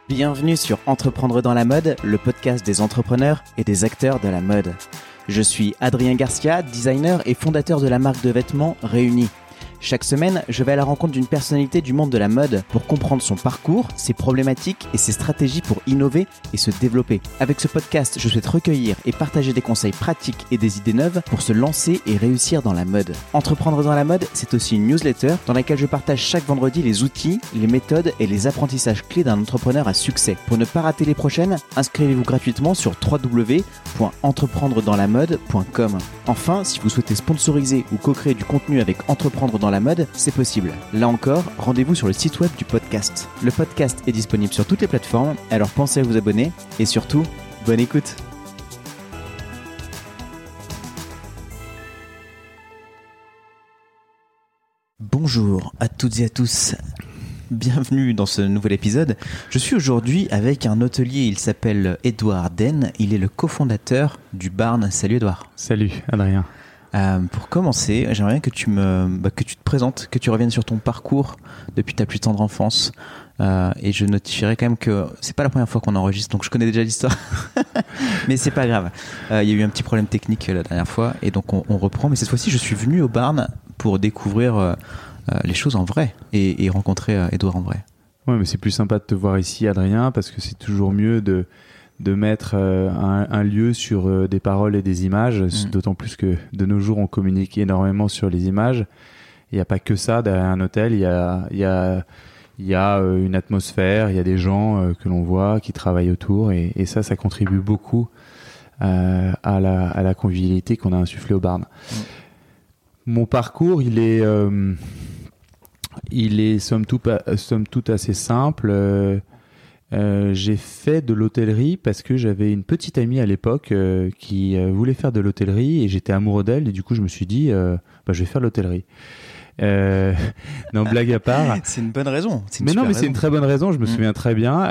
Bienvenue sur Entreprendre dans la mode, le podcast des entrepreneurs et des acteurs de la mode. Je suis Adrien Garcia, designer et fondateur de la marque de vêtements Réunis. Chaque semaine, je vais à la rencontre d'une personnalité du monde de la mode pour comprendre son parcours, ses problématiques et ses stratégies pour innover et se développer. Avec ce podcast, je souhaite recueillir et partager des conseils pratiques et des idées neuves pour se lancer et réussir dans la mode. Entreprendre dans la mode, c'est aussi une newsletter dans laquelle je partage chaque vendredi les outils, les méthodes et les apprentissages clés d'un entrepreneur à succès. Pour ne pas rater les prochaines, inscrivez-vous gratuitement sur www.entreprendredanslamode.com. Enfin, si vous souhaitez sponsoriser ou co-créer du contenu avec Entreprendre dans la mode, c'est possible. Là encore, rendez-vous sur le site web du podcast. Le podcast est disponible sur toutes les plateformes, alors pensez à vous abonner et surtout, bonne écoute. Bonjour à toutes et à tous. Bienvenue dans ce nouvel épisode. Je suis aujourd'hui avec un hôtelier, il s'appelle Edouard Den, il est le cofondateur du Barn. Salut Edouard. Salut Adrien. Pour commencer, j'aimerais bien que tu te présentes, que tu reviennes sur ton parcours depuis ta plus tendre enfance. Et je notifierai quand même que c'est pas la première fois qu'on enregistre, donc je connais déjà l'histoire. Mais c'est pas grave. Il y a eu un petit problème technique la dernière fois, et donc on reprend. Mais cette fois-ci, je suis venu au Barn pour découvrir les choses en vrai et rencontrer Edouard en vrai. Ouais, mais c'est plus sympa de te voir ici, Adrien, parce que c'est toujours mieux de mettre un lieu sur des paroles et des images, d'autant plus que de nos jours on communique énormément sur les images. Il n'y a pas que ça derrière un hôtel, il y a une atmosphère, il y a des gens que l'on voit qui travaillent autour, et ça contribue beaucoup à la convivialité qu'on a insufflée au Barn. Mon parcours, il est somme toute assez simple. J'ai fait de l'hôtellerie parce que j'avais une petite amie à l'époque qui voulait faire de l'hôtellerie, et j'étais amoureux d'elle, et du coup je me suis dit je vais faire de l'hôtellerie. Non, blague à part. C'est une bonne raison. C'est une très bonne raison. Je me souviens très bien.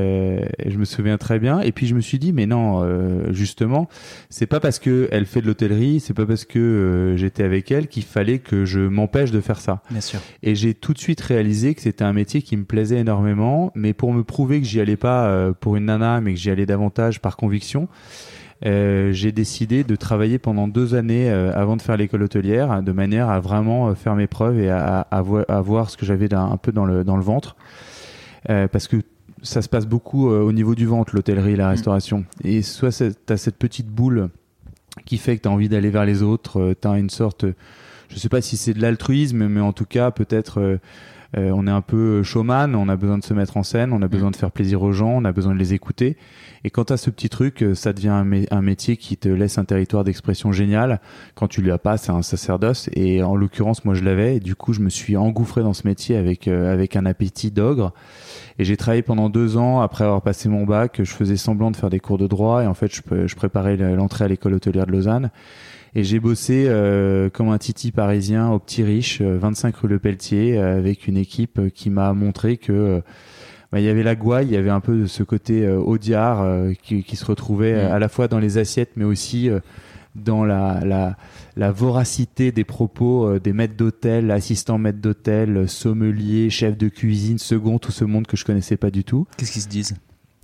Et puis je me suis dit, mais non, justement, c'est pas parce que elle fait de l'hôtellerie, c'est pas parce que j'étais avec elle qu'il fallait que je m'empêche de faire ça. Bien sûr. Et j'ai tout de suite réalisé que c'était un métier qui me plaisait énormément, mais pour me prouver que j'y allais pas pour une nana, mais que j'y allais davantage par conviction. J'ai décidé de travailler pendant 2 années avant de faire l'école hôtelière, de manière à vraiment faire mes preuves et à voir ce que j'avais un peu dans le ventre, parce que ça se passe beaucoup au niveau du ventre, l'hôtellerie, la restauration. Et soit t'as cette petite boule qui fait que t'as envie d'aller vers les autres, t'as une sorte, je sais pas si c'est de l'altruisme, mais en tout cas peut-être on est un peu showman, on a besoin de se mettre en scène, on a besoin de faire plaisir aux gens, on a besoin de les écouter. Et quand tu as ce petit truc, ça devient un métier qui te laisse un territoire d'expression génial. Quand tu l'as pas, c'est un sacerdoce. Et en l'occurrence, moi je l'avais. Et du coup, je me suis engouffré dans ce métier avec un appétit d'ogre. Et j'ai travaillé pendant 2 ans après avoir passé mon bac. Je faisais semblant de faire des cours de droit. Et en fait, je préparais l'entrée à l'école hôtelière de Lausanne. Et j'ai bossé comme un titi parisien au Petit Riche, 25 rue Le Pelletier, avec une équipe qui m'a montré que il y avait la gouaille, il y avait un peu de ce côté audiard qui se retrouvait à la fois dans les assiettes, mais aussi dans la voracité des propos des maîtres d'hôtel, assistants maîtres d'hôtel, sommeliers, chefs de cuisine, second, tout ce monde que je connaissais pas du tout. Qu'est-ce qu'ils se disent ?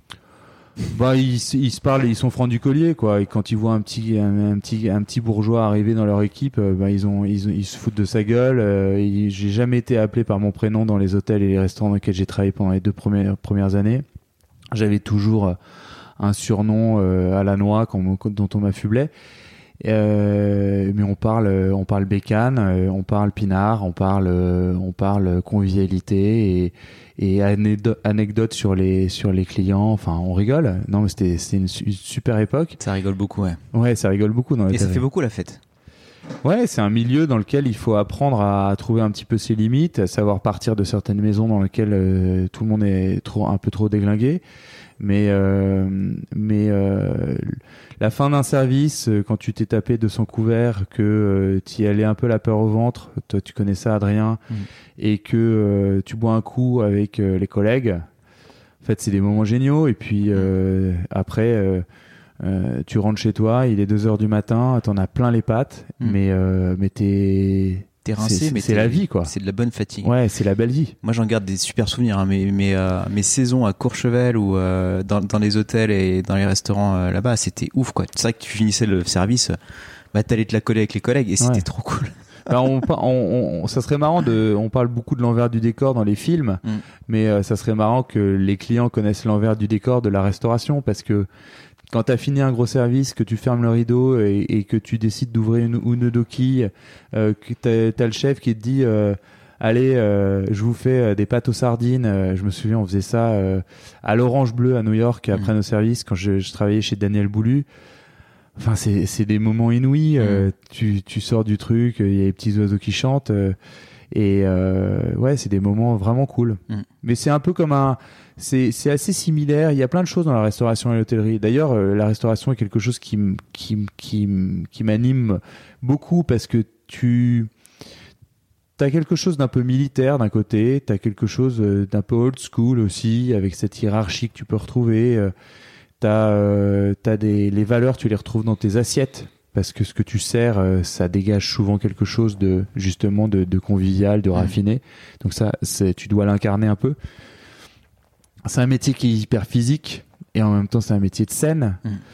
Ils se parlent, ils sont francs du collier, quoi. Et quand ils voient un petit bourgeois arriver dans leur équipe, ils se foutent de sa gueule. J'ai jamais été appelé par mon prénom dans les hôtels et les restaurants dans lesquels j'ai travaillé pendant les 2 premières années. J'avais toujours un surnom à la noix dont on m'affublait. Mais on parle bécane, on parle pinard, on parle convivialité et anecdotes sur les clients. Enfin, on rigole. Non, mais c'était une super époque. Ça rigole beaucoup, ouais. Ouais, ça rigole beaucoup dans Et ça fait beaucoup la fête. Ouais, c'est un milieu dans lequel il faut apprendre à trouver un petit peu ses limites, à savoir partir de certaines maisons dans lesquelles tout le monde est un peu trop déglingué. Mais la fin d'un service, quand tu t'es tapé 200 couverts, que tu y allais un peu la peur au ventre, toi tu connais ça, Adrien, et que tu bois un coup avec les collègues, en fait c'est des moments géniaux. Et puis après tu rentres chez toi, il est 2h du matin, t'en as plein les pattes, mais t'es t'es rincé, mais c'est la vie, quoi. C'est de la bonne fatigue. Ouais, c'est la belle vie. Moi, j'en garde des super souvenirs. Hein. Mes saisons à Courchevel ou dans les hôtels et dans les restaurants là-bas, c'était ouf, quoi. C'est vrai que tu finissais le service, t'allais te la coller avec les collègues et c'était trop cool. Alors ça serait marrant on parle beaucoup de l'envers du décor dans les films, mais ça serait marrant que les clients connaissent l'envers du décor de la restauration, parce que quand t'as fini un gros service, que tu fermes le rideau et que tu décides d'ouvrir une coquille, que t'as le chef qui te dit allez, je vous fais des pâtes aux sardines. Je me souviens, on faisait ça à l'Orange Bleu à New York après nos services, quand je travaillais chez Daniel Boulu. Enfin, c'est des moments inouïs. Tu sors du truc, il y a les petits oiseaux qui chantent, ouais, c'est des moments vraiment cool. Mais c'est un peu comme c'est assez similaire. Il y a plein de choses dans la restauration et l'hôtellerie. D'ailleurs, la restauration est quelque chose qui m'anime beaucoup, parce que t'as quelque chose d'un peu militaire d'un côté, t'as quelque chose d'un peu old school aussi, avec cette hiérarchie que tu peux retrouver. Les valeurs, tu les retrouves dans tes assiettes, parce que ce que tu sers, ça dégage souvent quelque chose de convivial, de raffiné. Donc ça, tu dois l'incarner un peu. C'est un métier qui est hyper physique, et en même temps c'est un métier de scène.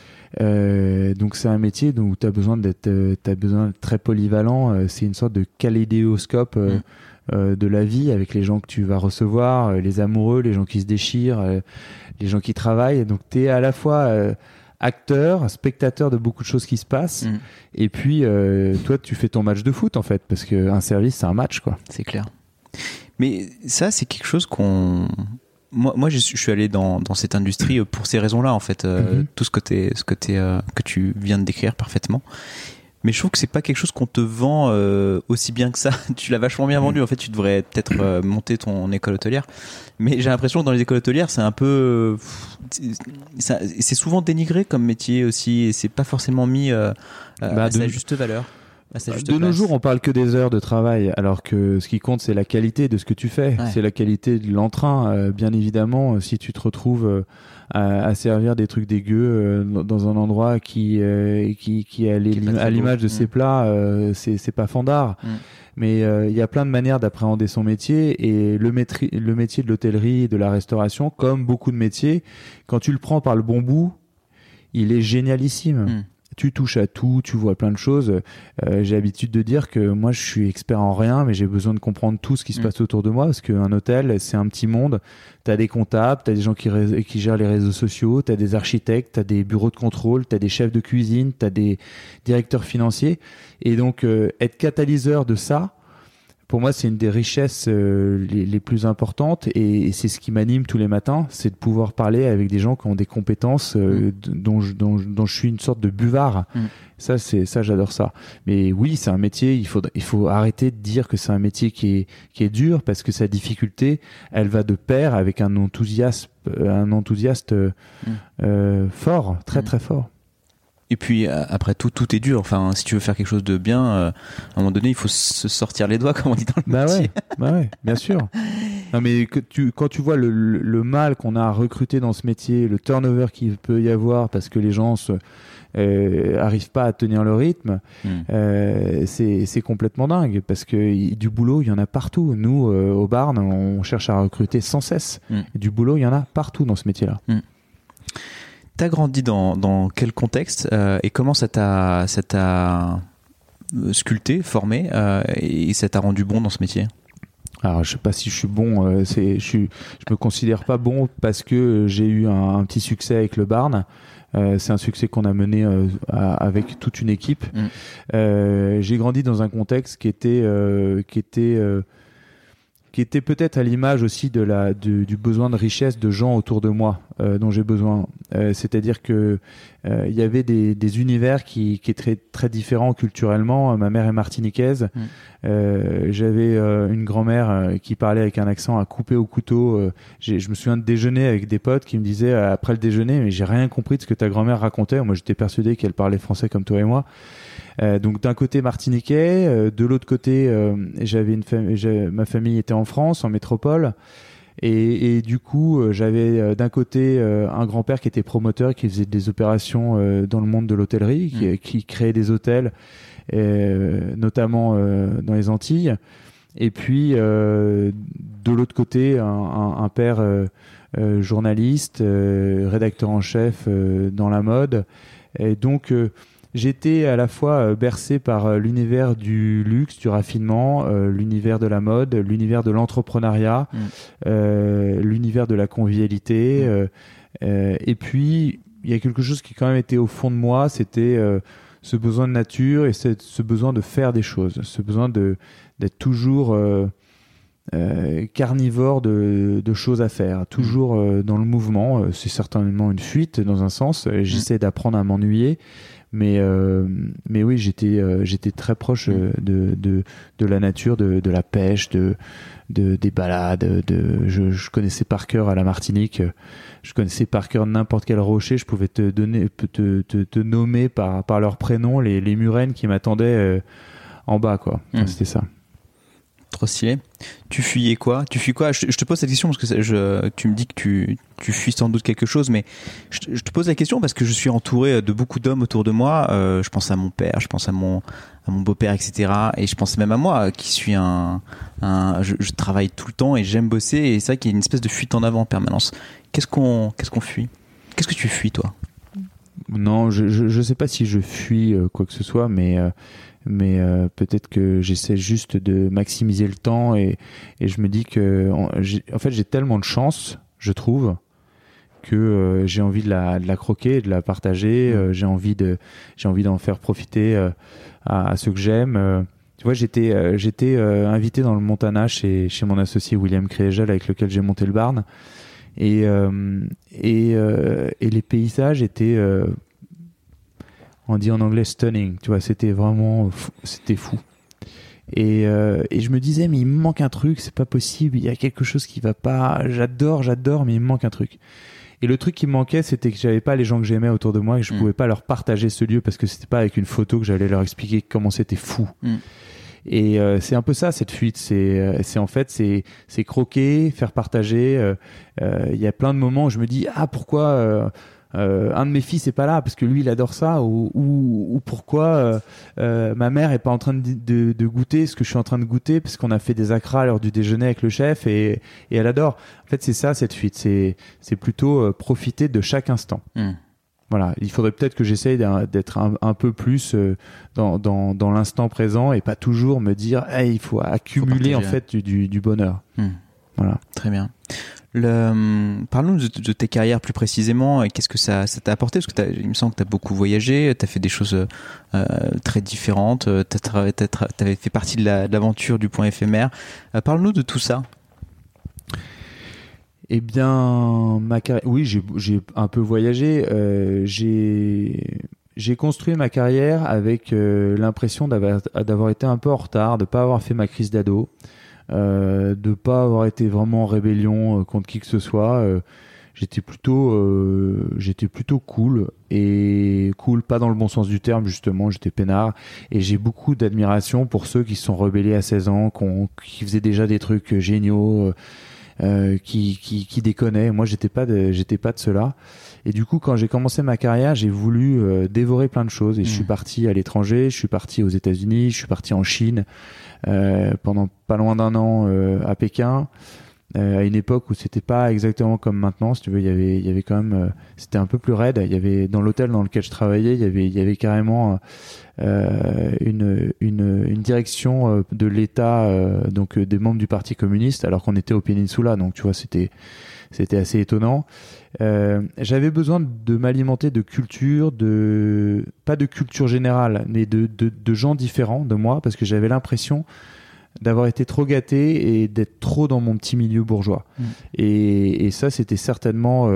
Donc c'est un métier où t'as besoin d'être très polyvalent. C'est une sorte de kaléidoscope de la vie, avec les gens que tu vas recevoir, les amoureux, les gens qui se déchirent, les gens qui travaillent. Donc t'es à la fois acteur, spectateur de beaucoup de choses qui se passent, et puis toi tu fais ton match de foot, en fait, parce qu'un service c'est un match, quoi. C'est clair. Mais ça, c'est quelque chose moi je suis allé dans cette industrie pour ces raisons-là, en fait. Tout ce côté que tu viens de décrire parfaitement. Mais je trouve que c'est pas quelque chose qu'on te vend aussi bien que ça. Tu l'as vachement bien vendu. En fait, tu devrais peut-être monter ton école hôtelière. Mais j'ai l'impression que dans les écoles hôtelières, c'est un peu, c'est souvent dénigré comme métier aussi, et c'est pas forcément mis à sa juste valeur. De nos jours, on parle que des heures de travail, alors que ce qui compte, c'est la qualité de ce que tu fais. Ouais. C'est la qualité de l'entrain. Bien évidemment, si tu te retrouves à servir des trucs dégueux dans un endroit qui est à l'image de ses plats, c'est pas fandard. Mais il y a plein de manières d'appréhender son métier, et le métier de l'hôtellerie, de la restauration, comme beaucoup de métiers, quand tu le prends par le bon bout, il est génialissime. Tu touches à tout, tu vois plein de choses. J'ai l'habitude de dire que moi, je suis expert en rien, mais j'ai besoin de comprendre tout ce qui se passe autour de moi, parce qu'un hôtel, c'est un petit monde. T'as des comptables, t'as des gens qui gèrent les réseaux sociaux, t'as des architectes, t'as des bureaux de contrôle, t'as des chefs de cuisine, t'as des directeurs financiers. Et donc, être catalyseur de ça, pour moi, c'est une des richesses les plus importantes, et c'est ce qui m'anime tous les matins, c'est de pouvoir parler avec des gens qui ont des compétences dont je suis une sorte de buvard. Ça, j'adore ça. Mais oui, c'est un métier. Il faut arrêter de dire que c'est un métier qui est dur, parce que sa difficulté, elle va de pair avec un enthousiaste fort, très très fort. Et puis après tout est dur. Enfin, si tu veux faire quelque chose de bien, à un moment donné, il faut se sortir les doigts, comme on dit dans le métier. Ouais, bien sûr. Non, mais quand tu vois le mal qu'on a à recruter dans ce métier, le turnover qu'il peut y avoir parce que les gens arrivent pas à tenir le rythme, c'est complètement dingue, parce que du boulot, il y en a partout. Nous, au Barn, on cherche à recruter sans cesse. Du boulot, il y en a partout dans ce métier-là. T'as grandi dans quel contexte et comment ça t'a sculpté, formé et ça t'a rendu bon dans ce métier? Alors, je sais pas si je suis bon. Je me considère pas bon parce que j'ai eu un petit succès avec le Barn. C'est un succès qu'on a mené avec toute une équipe. J'ai grandi dans un contexte qui était peut-être à l'image aussi du besoin de richesse de gens autour de moi dont j'ai besoin. C'est-à-dire que il y avait des univers qui étaient très, très différents culturellement. Ma mère est martiniquaise. J'avais une grand-mère qui parlait avec un accent à couper au couteau. Je me souviens de déjeuner avec des potes qui me disaient après le déjeuner, mais j'ai rien compris de ce que ta grand-mère racontait. Moi, j'étais persuadé qu'elle parlait français comme toi et moi. Donc d'un côté martiniquais, de l'autre côté, ma famille était en France, en métropole. Et du coup, j'avais d'un côté un grand-père qui était promoteur, qui faisait des opérations dans le monde de l'hôtellerie, qui créait des hôtels, notamment dans les Antilles. Et puis, de l'autre côté, un père journaliste, rédacteur en chef dans la mode. Et donc, j'étais à la fois bercé par l'univers du luxe, du raffinement, l'univers de la mode, l'univers de l'entrepreneuriat, l'univers de la convivialité. Et puis, il y a quelque chose qui quand même était au fond de moi, c'était ce besoin de nature et ce besoin de faire des choses, ce besoin d'être toujours carnivore de choses à faire, toujours dans le mouvement. C'est certainement une fuite dans un sens. J'essaie d'apprendre à m'ennuyer. Mais oui, j'étais très proche de la nature, de la pêche, des balades. Je connaissais par cœur à la Martinique. Je connaissais par cœur n'importe quel rocher. Je pouvais te nommer par leur prénom les murènes qui m'attendaient en bas, quoi. Enfin, c'était ça. Trop stylé. Tu fuyais quoi ? Tu fuis quoi ? Je te pose cette question parce que tu me dis que tu fuis sans doute quelque chose, mais je te pose la question parce que je suis entouré de beaucoup d'hommes autour de moi. Je pense à mon père, je pense à mon beau-père, etc. Et je pense même à moi qui suis je travaille tout le temps et j'aime bosser. Et c'est vrai qu'il y a une espèce de fuite en avant en permanence. Qu'est-ce qu'on fuit ? Qu'est-ce que tu fuis, toi ? Non, je sais pas si je fuis quoi que ce soit, mais peut-être que j'essaie juste de maximiser le temps et je me dis que en fait j'ai tellement de chance, je trouve, que j'ai envie de la croquer, de la partager. J'ai envie d'en faire profiter à ceux que j'aime. Tu vois, j'étais invité dans le Montana chez mon associé William Créégel avec lequel j'ai monté le Barn et les paysages étaient on dit en anglais stunning, tu vois, c'était vraiment c'était fou. Et je me disais, mais il me manque un truc, c'est pas possible, il y a quelque chose qui va pas, j'adore, mais il me manque un truc. Et le truc qui me manquait, c'était que j'avais pas les gens que j'aimais autour de moi et que je pouvais pas leur partager ce lieu parce que c'était pas avec une photo que j'allais leur expliquer comment c'était fou. Et c'est un peu ça, cette fuite, c'est en fait c'est croquer, faire partager. Il y a plein de moments où je me dis, pourquoi un de mes fils est pas là parce que lui il adore ça, ou pourquoi ma mère est pas en train de goûter ce que je suis en train de goûter parce qu'on a fait des acras à l'heure du déjeuner avec le chef et elle adore. En fait, c'est ça, cette fuite, c'est plutôt profiter de chaque instant. Voilà, il faudrait peut-être que j'essaye d'être un peu plus dans l'instant présent et pas toujours me dire il faut accumuler en fait du bonheur. Voilà. Très bien. Parlons de tes carrières plus précisément. Qu'est-ce que ça t'a apporté ? Parce que il me semble que tu as beaucoup voyagé, tu as fait des choses très différentes, tu avais fait partie de l'aventure du Point éphémère. Parle-nous de tout ça. Eh bien, ma carrière, oui, j'ai un peu voyagé. J'ai construit ma carrière avec l'impression d'avoir été un peu en retard, de pas avoir fait ma crise d'ado. De pas avoir été vraiment en rébellion contre qui que ce soit. J'étais plutôt cool, et cool pas dans le bon sens du terme, justement, j'étais peinard, et j'ai beaucoup d'admiration pour ceux qui se sont rebellés à 16 ans, qui faisaient déjà des trucs géniaux, qui déconnaient. Moi, j'étais pas de ceux-là. Et du coup, quand j'ai commencé ma carrière, j'ai voulu dévorer plein de choses, et je suis parti à l'étranger, je suis parti aux États-Unis, je suis parti en Chine pendant pas loin d'un an à Pékin, à une époque où c'était pas exactement comme maintenant, si tu veux. Il y avait quand même c'était un peu plus raide. Il y avait, dans l'hôtel dans lequel je travaillais, il y avait carrément une direction de l'État, donc des membres du Parti communiste, alors qu'on était au Peninsula. Donc tu vois, c'était assez étonnant. J'avais besoin de m'alimenter de culture, pas de culture générale, mais de gens différents de moi, parce que j'avais l'impression d'avoir été trop gâté et d'être trop dans mon petit milieu bourgeois. Et ça, c'était certainement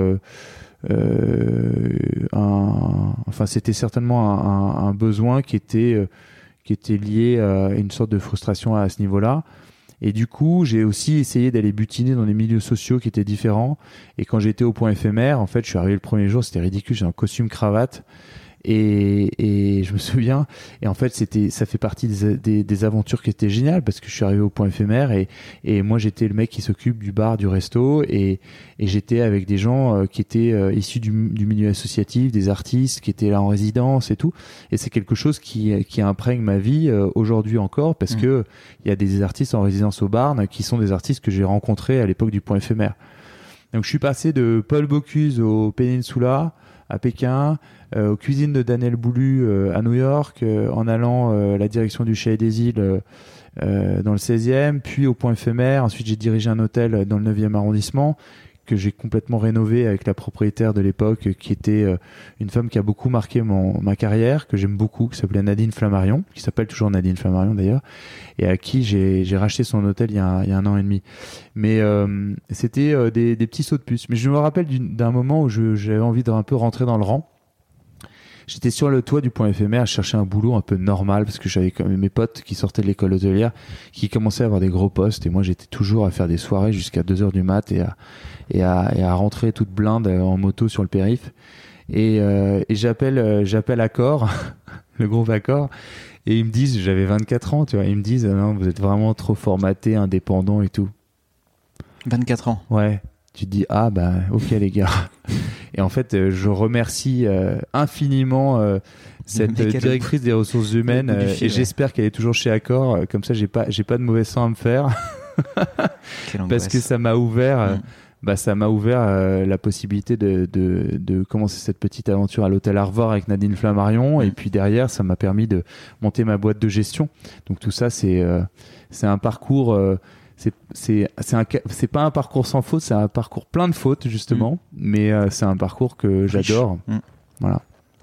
c'était certainement un besoin qui était lié à une sorte de frustration à ce niveau-là. Et du coup, j'ai aussi essayé d'aller butiner dans des milieux sociaux qui étaient différents. Et quand j'étais au Point éphémère, en fait, je suis arrivé le premier jour, c'était ridicule, j'ai un costume cravate. Et je me souviens, et en fait ça fait partie des aventures qui étaient géniales, parce que je suis arrivé au Point Éphémère et moi j'étais le mec qui s'occupe du bar, du resto, et j'étais avec des gens qui étaient issus du milieu associatif, des artistes qui étaient là en résidence et tout, et c'est quelque chose qui imprègne ma vie aujourd'hui encore, parce que il y a des artistes en résidence au Barn qui sont des artistes que j'ai rencontrés à l'époque du Point Éphémère. Donc je suis passé de Paul Bocuse au Peninsula, à Pékin, aux cuisines de Daniel Boulu à New York, en allant à la direction du Chat et des Îles dans le 16e, puis au Point Éphémère. Ensuite, j'ai dirigé un hôtel dans le 9e arrondissement que j'ai complètement rénové avec la propriétaire de l'époque, qui était une femme qui a beaucoup marqué ma carrière, que j'aime beaucoup, qui s'appelait Nadine Flammarion, qui s'appelle toujours Nadine Flammarion d'ailleurs, et à qui j'ai racheté son hôtel il y a 1 an et demi. Mais c'était des petits sauts de puce. Mais je me rappelle d'un moment où j'avais envie de un peu rentrer dans le rang. J'étais sur le toit du Point Éphémère à chercher un boulot un peu normal, parce que j'avais quand même mes potes qui sortaient de l'école hôtelière, qui commençaient à avoir des gros postes, et moi j'étais toujours à faire des soirées jusqu'à 2h du mat et à rentrer toute blinde en moto sur le périph. Et j'appelle Accor, le groupe Accor, et ils me disent, j'avais 24 ans, tu vois, ils me disent, non, vous êtes vraiment trop formaté, indépendant et tout. 24 ans. Ouais. Tu te dis, ah bah ok les gars. Et en fait, je remercie infiniment cette directrice des ressources humaines, et j'espère qu'elle est toujours chez Accor, comme ça j'ai pas de mauvais sang à me faire. Parce que ça m'a ouvert la possibilité de commencer cette petite aventure à l'hôtel Arvor avec Nadine Flammarion, et puis derrière ça m'a permis de monter ma boîte de gestion. Donc tout ça c'est un parcours c'est pas un parcours sans faute, c'est un parcours plein de fautes justement, mais c'est un parcours que j'adore. Voilà.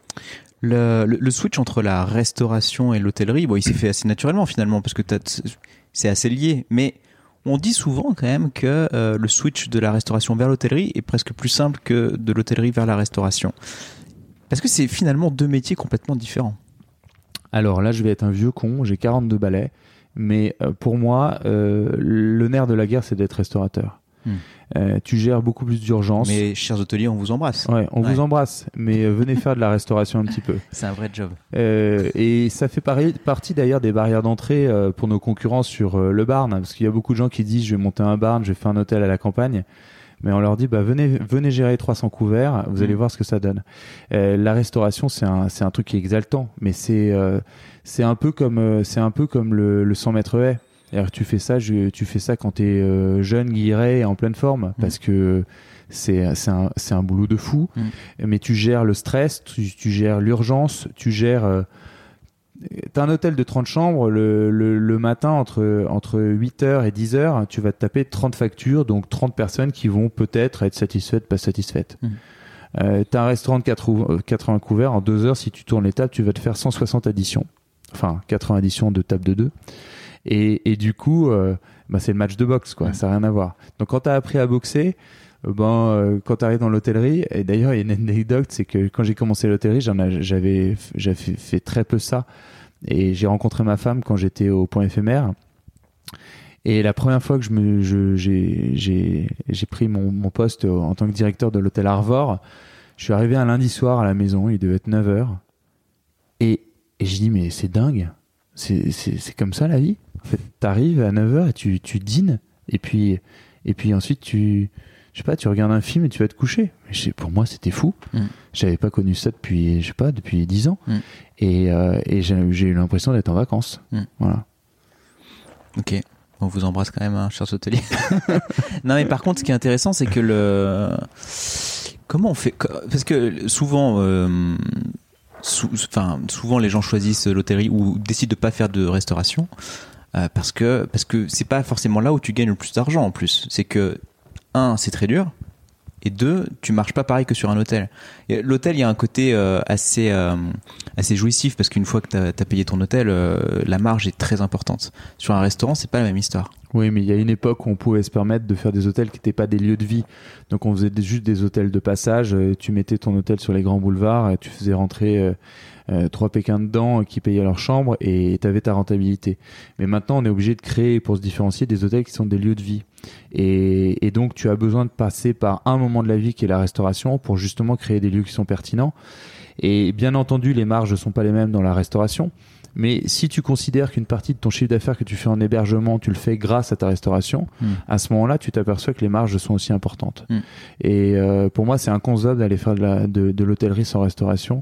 Le switch entre la restauration et l'hôtellerie, bon, il s'est fait assez naturellement finalement, parce que c'est assez lié, mais on dit souvent quand même que le switch de la restauration vers l'hôtellerie est presque plus simple que de l'hôtellerie vers la restauration. Parce que c'est finalement 2 métiers complètement différents. Alors là, je vais être un vieux con, j'ai 42 balais. Mais pour moi, le nerf de la guerre, c'est d'être restaurateur. Tu gères beaucoup plus d'urgence. Mais chers hôteliers, on vous embrasse. Ouais, on vous embrasse. Mais venez faire de la restauration un petit peu. C'est un vrai job. Et ça fait partie d'ailleurs des barrières d'entrée pour nos concurrents sur le Barn. Parce qu'il y a beaucoup de gens qui disent, je vais monter un Barn, je vais faire un hôtel à la campagne. Mais on leur dit, bah venez gérer 300 couverts, vous allez voir ce que ça donne. La restauration, c'est un truc qui est exaltant, mais c'est un peu comme le 100 mètres haies. Alors tu fais ça quand t'es jeune, guilleret et en pleine forme, parce que c'est un boulot de fou. Mais tu gères le stress, tu gères l'urgence, tu gères. T'as un hôtel de 30 chambres, le matin entre 8h et 10h, tu vas te taper 30 factures, donc 30 personnes qui vont peut-être être satisfaites, pas satisfaites. T'as un restaurant de 80 couverts, en 2 heures, si tu tournes les tables, tu vas te faire 160 additions. Enfin, 80 additions de tables de 2. Et du coup, c'est le match de boxe, quoi. Ça n'a rien à voir. Donc quand t'as appris à boxer, quand t'arrives dans l'hôtellerie, et d'ailleurs il y a une anecdote, c'est que quand j'ai commencé l'hôtellerie, j'avais fait très peu ça, et j'ai rencontré ma femme quand j'étais au Point Éphémère, et la première fois que j'ai pris mon poste en tant que directeur de l'hôtel Arvor, je suis arrivé un lundi soir à la maison, il devait être 9h, et je dis, mais c'est dingue, c'est comme ça la vie. En fait, t'arrives à 9h et tu dînes, et puis ensuite tu regardes un film et tu vas te coucher. Pour moi, c'était fou. J'avais pas connu ça depuis 10 ans. Et j'ai eu l'impression d'être en vacances. Voilà. Ok. On vous embrasse quand même, hein, chers hôteliers. Non, mais par contre, ce qui est intéressant, c'est que comment on fait? Parce que souvent, souvent les gens choisissent l'hôtellerie ou décident de pas faire de restauration parce que c'est pas forcément là où tu gagnes le plus d'argent en plus. C'est que 1, c'est très dur, et 2, tu marches pas pareil que sur un hôtel. Et l'hôtel, il y a un côté assez jouissif, parce qu'une fois que t'as payé ton hôtel, la marge est très importante. Sur un restaurant, c'est pas la même histoire. Oui, mais il y a une époque où on pouvait se permettre de faire des hôtels qui n'étaient pas des lieux de vie. Donc on faisait juste des hôtels de passage. Tu mettais ton hôtel sur les grands boulevards, tu faisais rentrer 3 Pékins dedans qui payaient leur chambre, et tu avais ta rentabilité. Mais maintenant, on est obligé de créer, pour se différencier, des hôtels qui sont des lieux de vie. Et donc tu as besoin de passer par un moment de la vie qui est la restauration pour justement créer des lieux qui sont pertinents. Et bien entendu, les marges ne sont pas les mêmes dans la restauration. Mais si tu considères qu'une partie de ton chiffre d'affaires que tu fais en hébergement, tu le fais grâce à ta restauration, à ce moment-là, tu t'aperçois que les marges sont aussi importantes. Et pour moi, c'est inconcevable d'aller faire de l'hôtellerie sans restauration.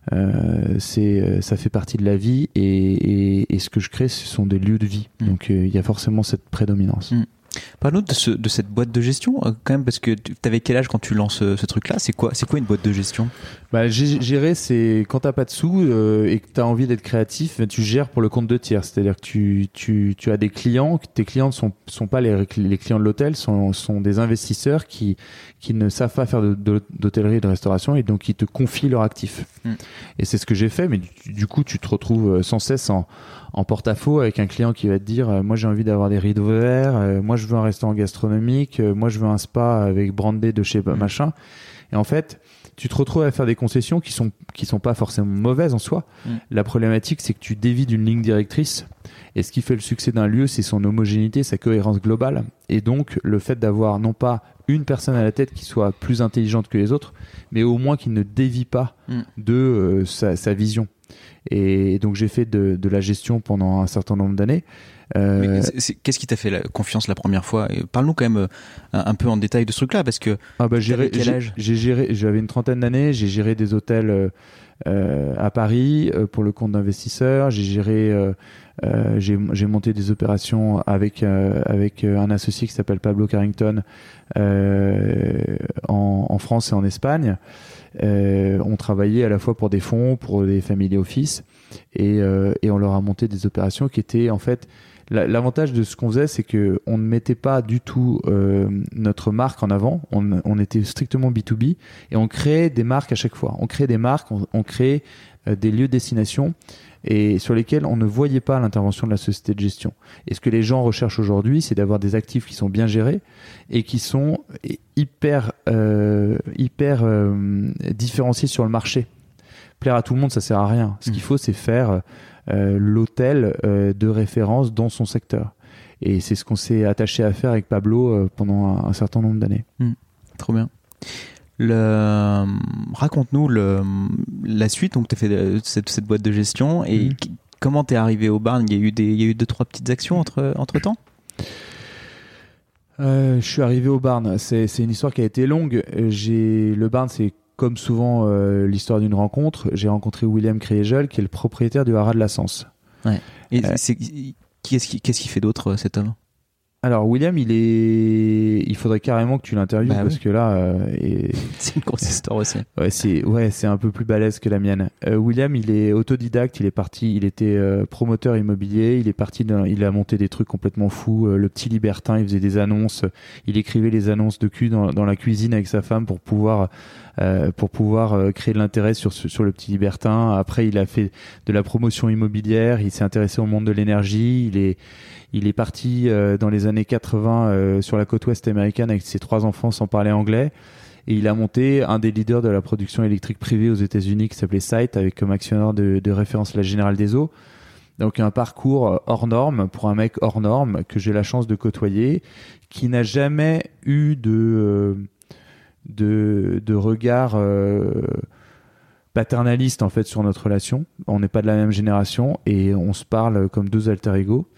Ça fait partie de la vie et ce que je crée, ce sont des lieux de vie. Donc il y a forcément cette prédominance. Parle-nous de cette boîte de gestion quand même, parce que t'avais quel âge quand tu lances ce truc-là? C'est quoi une boîte de gestion? Gérer, c'est quand t'as pas de sous et que t'as envie d'être créatif, tu gères pour le compte de tiers. C'est-à-dire que tu as des clients, tes clients ne sont pas les clients de l'hôtel, sont des investisseurs qui ne savent pas faire d'hôtellerie et de restauration et donc ils te confient leurs actifs. Et c'est ce que j'ai fait, mais du coup tu te retrouves sans cesse en porte-à-faux avec un client qui va te dire moi j'ai envie d'avoir des rideaux verts, moi je veux un restaurant gastronomique, moi je veux un spa avec brandé de chez machin. Et en fait tu te retrouves à faire des concessions qui sont pas forcément mauvaises en soi. La problématique c'est que tu dévies d'une ligne directrice et ce qui fait le succès d'un lieu c'est son homogénéité, sa cohérence globale et donc le fait d'avoir non pas une personne à la tête qui soit plus intelligente que les autres mais au moins qui ne dévie pas de sa vision. Et donc j'ai fait de la gestion pendant un certain nombre d'années. Qu'est-ce qui t'a fait la confiance la première fois? Parle-nous quand même un peu en détail de ce truc-là, parce que quel âge? J'avais une trentaine d'années, j'ai géré des hôtels à Paris pour le compte d'investisseurs. J'ai monté des opérations avec un associé qui s'appelle Pablo Carrington en France et en Espagne. On travaillait à la fois pour des fonds, pour des family office et on leur a monté des opérations qui étaient en fait l'avantage de ce qu'on faisait, c'est que on ne mettait pas du tout notre marque en avant. On était strictement B2B et on créait des marques à chaque fois. On créait des marques, on créait des lieux de destination et sur lesquels on ne voyait pas l'intervention de la société de gestion. Et ce que les gens recherchent aujourd'hui, c'est d'avoir des actifs qui sont bien gérés et qui sont hyper différenciés sur le marché. Plaire à tout le monde, ça sert à rien. Ce qu'il faut, c'est faire l'hôtel de référence dans son secteur. Et c'est ce qu'on s'est attaché à faire avec Pablo pendant un certain nombre d'années. Trop bien. Raconte-nous la suite. Donc, tu as fait cette boîte de gestion et comment tu es arrivé au Barn? Il y a eu 2-3 petites actions entre-temps? Je suis arrivé au Barn. C'est une histoire qui a été longue. Le Barn, c'est comme souvent l'histoire d'une rencontre. J'ai rencontré William Kriegel, qui est le propriétaire du Haras de la Sens. Ouais. Et qu'est-ce qu'il fait d'autre, cet homme? Alors William, il faudrait carrément que tu l'interviewes parce que là, c'est une grosse histoire aussi. C'est un peu plus balèze que la mienne. William, il est autodidacte, il était promoteur immobilier, il a monté des trucs complètement fous. Le Petit Libertin, il faisait des annonces, il écrivait les annonces de cul dans la cuisine avec sa femme pour pouvoir créer de l'intérêt sur le Petit Libertin. Après, il a fait de la promotion immobilière, il s'est intéressé au monde de l'énergie, il est parti dans les années 80 sur la côte ouest américaine avec ses 3 enfants sans parler anglais. Et il a monté un des leaders de la production électrique privée aux États-Unis qui s'appelait Site, avec comme actionnaire de référence la Générale des Eaux. Donc un parcours hors norme pour un mec hors norme que j'ai la chance de côtoyer, qui n'a jamais eu de regard paternaliste en fait sur notre relation. On n'est pas de la même génération et on se parle comme 2 alter ego.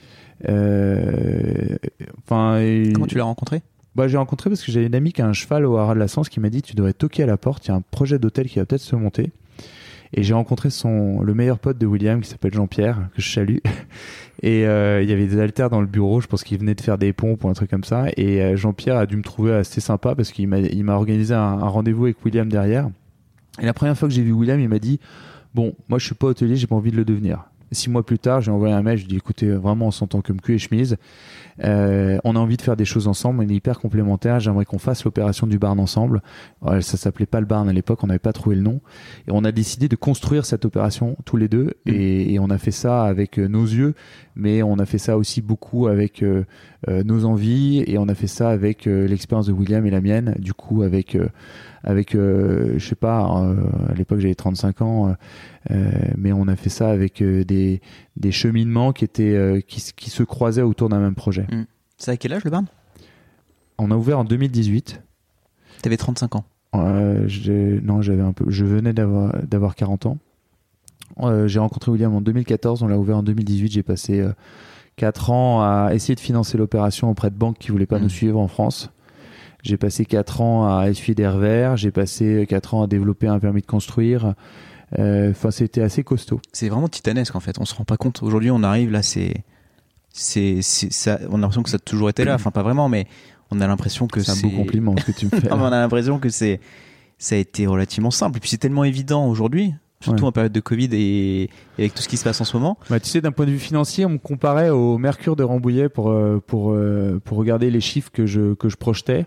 Comment tu l'as rencontré? J'ai rencontré parce que j'avais une amie qui a un cheval au Haras de la Sens qui m'a dit tu devrais toquer à la porte, il y a un projet d'hôtel qui va peut-être se monter. Et j'ai rencontré le meilleur pote de William qui s'appelle Jean-Pierre, que je salue. Et il y avait des haltères dans le bureau, je pense qu'il venait de faire des pompes ou un truc comme ça. Et Jean-Pierre a dû me trouver assez sympa parce qu'il m'a organisé un rendez-vous avec William derrière. Et la première fois que j'ai vu William, il m'a dit bon, moi je suis pas hôtelier, j'ai pas envie de le devenir. 6 mois plus tard, j'ai envoyé un mail, je lui ai dit écoutez, vraiment on s'entend comme cul et chemise. On a envie de faire des choses ensemble, on est hyper complémentaires, j'aimerais qu'on fasse l'opération du Barn ensemble. Ça s'appelait pas le Barn à l'époque, on n'avait pas trouvé le nom. Et on a décidé de construire cette opération tous les deux et on a fait ça avec nos yeux, mais on a fait ça aussi beaucoup avec nos envies et on a fait ça avec l'expérience de William et la mienne, du coup avec je sais pas, à l'époque j'avais 35 ans, mais on a fait ça avec des cheminements qui se croisaient autour d'un même projet. C'est à quel âge le Barn? On a ouvert en 2018. T'avais 35 ans? Je venais d'avoir 40 ans. J'ai rencontré William en 2014, on l'a ouvert en 2018. J'ai passé 4 ans à essayer de financer l'opération auprès de banques qui voulaient pas nous suivre en France. J'ai passé 4 ans à essuyer des revers. J'ai passé 4 ans à développer un permis de construire. C'était assez costaud. C'est vraiment titanesque en fait. On se rend pas compte. Aujourd'hui, on arrive là, ça, on a l'impression que ça a toujours été là. Enfin, pas vraiment, mais on a l'impression que c'est un beau compliment que tu me fais. Non, mais on a l'impression que ça a été relativement simple. Et puis c'est tellement évident aujourd'hui. Surtout en période de Covid et avec tout ce qui se passe en ce moment. Tu sais, d'un point de vue financier, on me comparait au Mercure de Rambouillet pour regarder les chiffres que je projetais.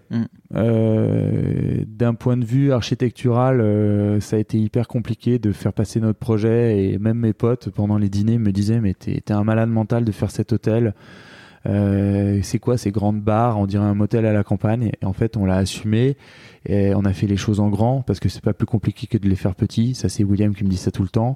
D'un point de vue architectural, ça a été hyper compliqué de faire passer notre projet, et même mes potes pendant les dîners me disaient mais t'es un malade mental de faire cet hôtel. C'est quoi ces grandes bars, on dirait un motel à la campagne. Et en fait on l'a assumé et on a fait les choses en grand parce que c'est pas plus compliqué que de les faire petits. Ça, c'est William qui me dit ça tout le temps.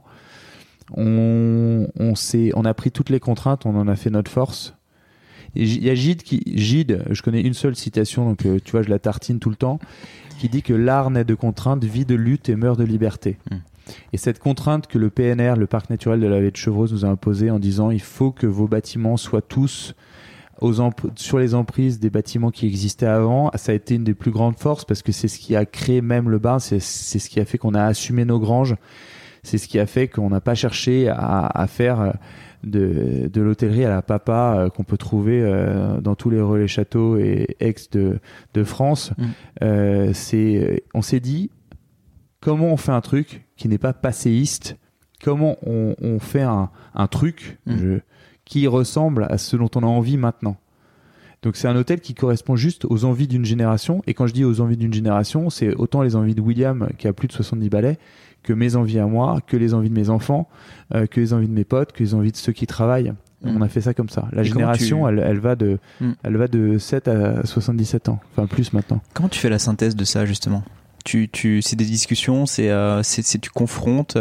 On a pris toutes les contraintes, on en a fait notre force. Et il y a Gide, je connais une seule citation, donc tu vois, je la tartine tout le temps, qui dit que l'art naît de contraintes, vit de lutte et meurt de liberté. Et cette contrainte que le PNR, le parc naturel de la Vallée de Chevreuse, nous a imposée en disant il faut que vos bâtiments soient tous sur les emprises des bâtiments qui existaient avant, ça a été une des plus grandes forces parce que c'est ce qui a créé même le bar, c'est ce qui a fait qu'on a assumé nos granges, c'est ce qui a fait qu'on n'a pas cherché à faire de l'hôtellerie à la papa qu'on peut trouver dans tous les relais châteaux et ex de France. On s'est dit comment on fait un truc qui n'est pas passéiste, comment on fait un truc qui ressemble à ce dont on a envie maintenant. Donc c'est un hôtel qui correspond juste aux envies d'une génération, et quand je dis aux envies d'une génération, c'est autant les envies de William qui a plus de 70 balais, que mes envies à moi, que les envies de mes enfants, que les envies de mes potes, que les envies de ceux qui travaillent. On a fait ça comme ça. La génération, elle va de 7 à 77 ans, enfin plus maintenant. Comment tu fais la synthèse de ça justement ? C'est des discussions, c'est tu confrontes.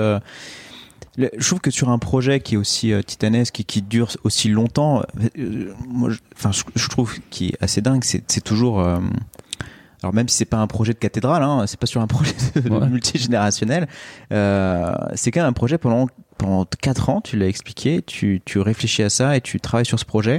Je trouve que sur un projet qui est aussi titanesque et qui dure aussi longtemps, je trouve qui est assez dingue, c'est toujours. Alors même si c'est pas un projet de cathédrale, c'est pas sur un projet multigénérationnel, c'est quand même un projet pendant 4 ans, tu l'as expliqué, tu réfléchis à ça et tu travailles sur ce projet,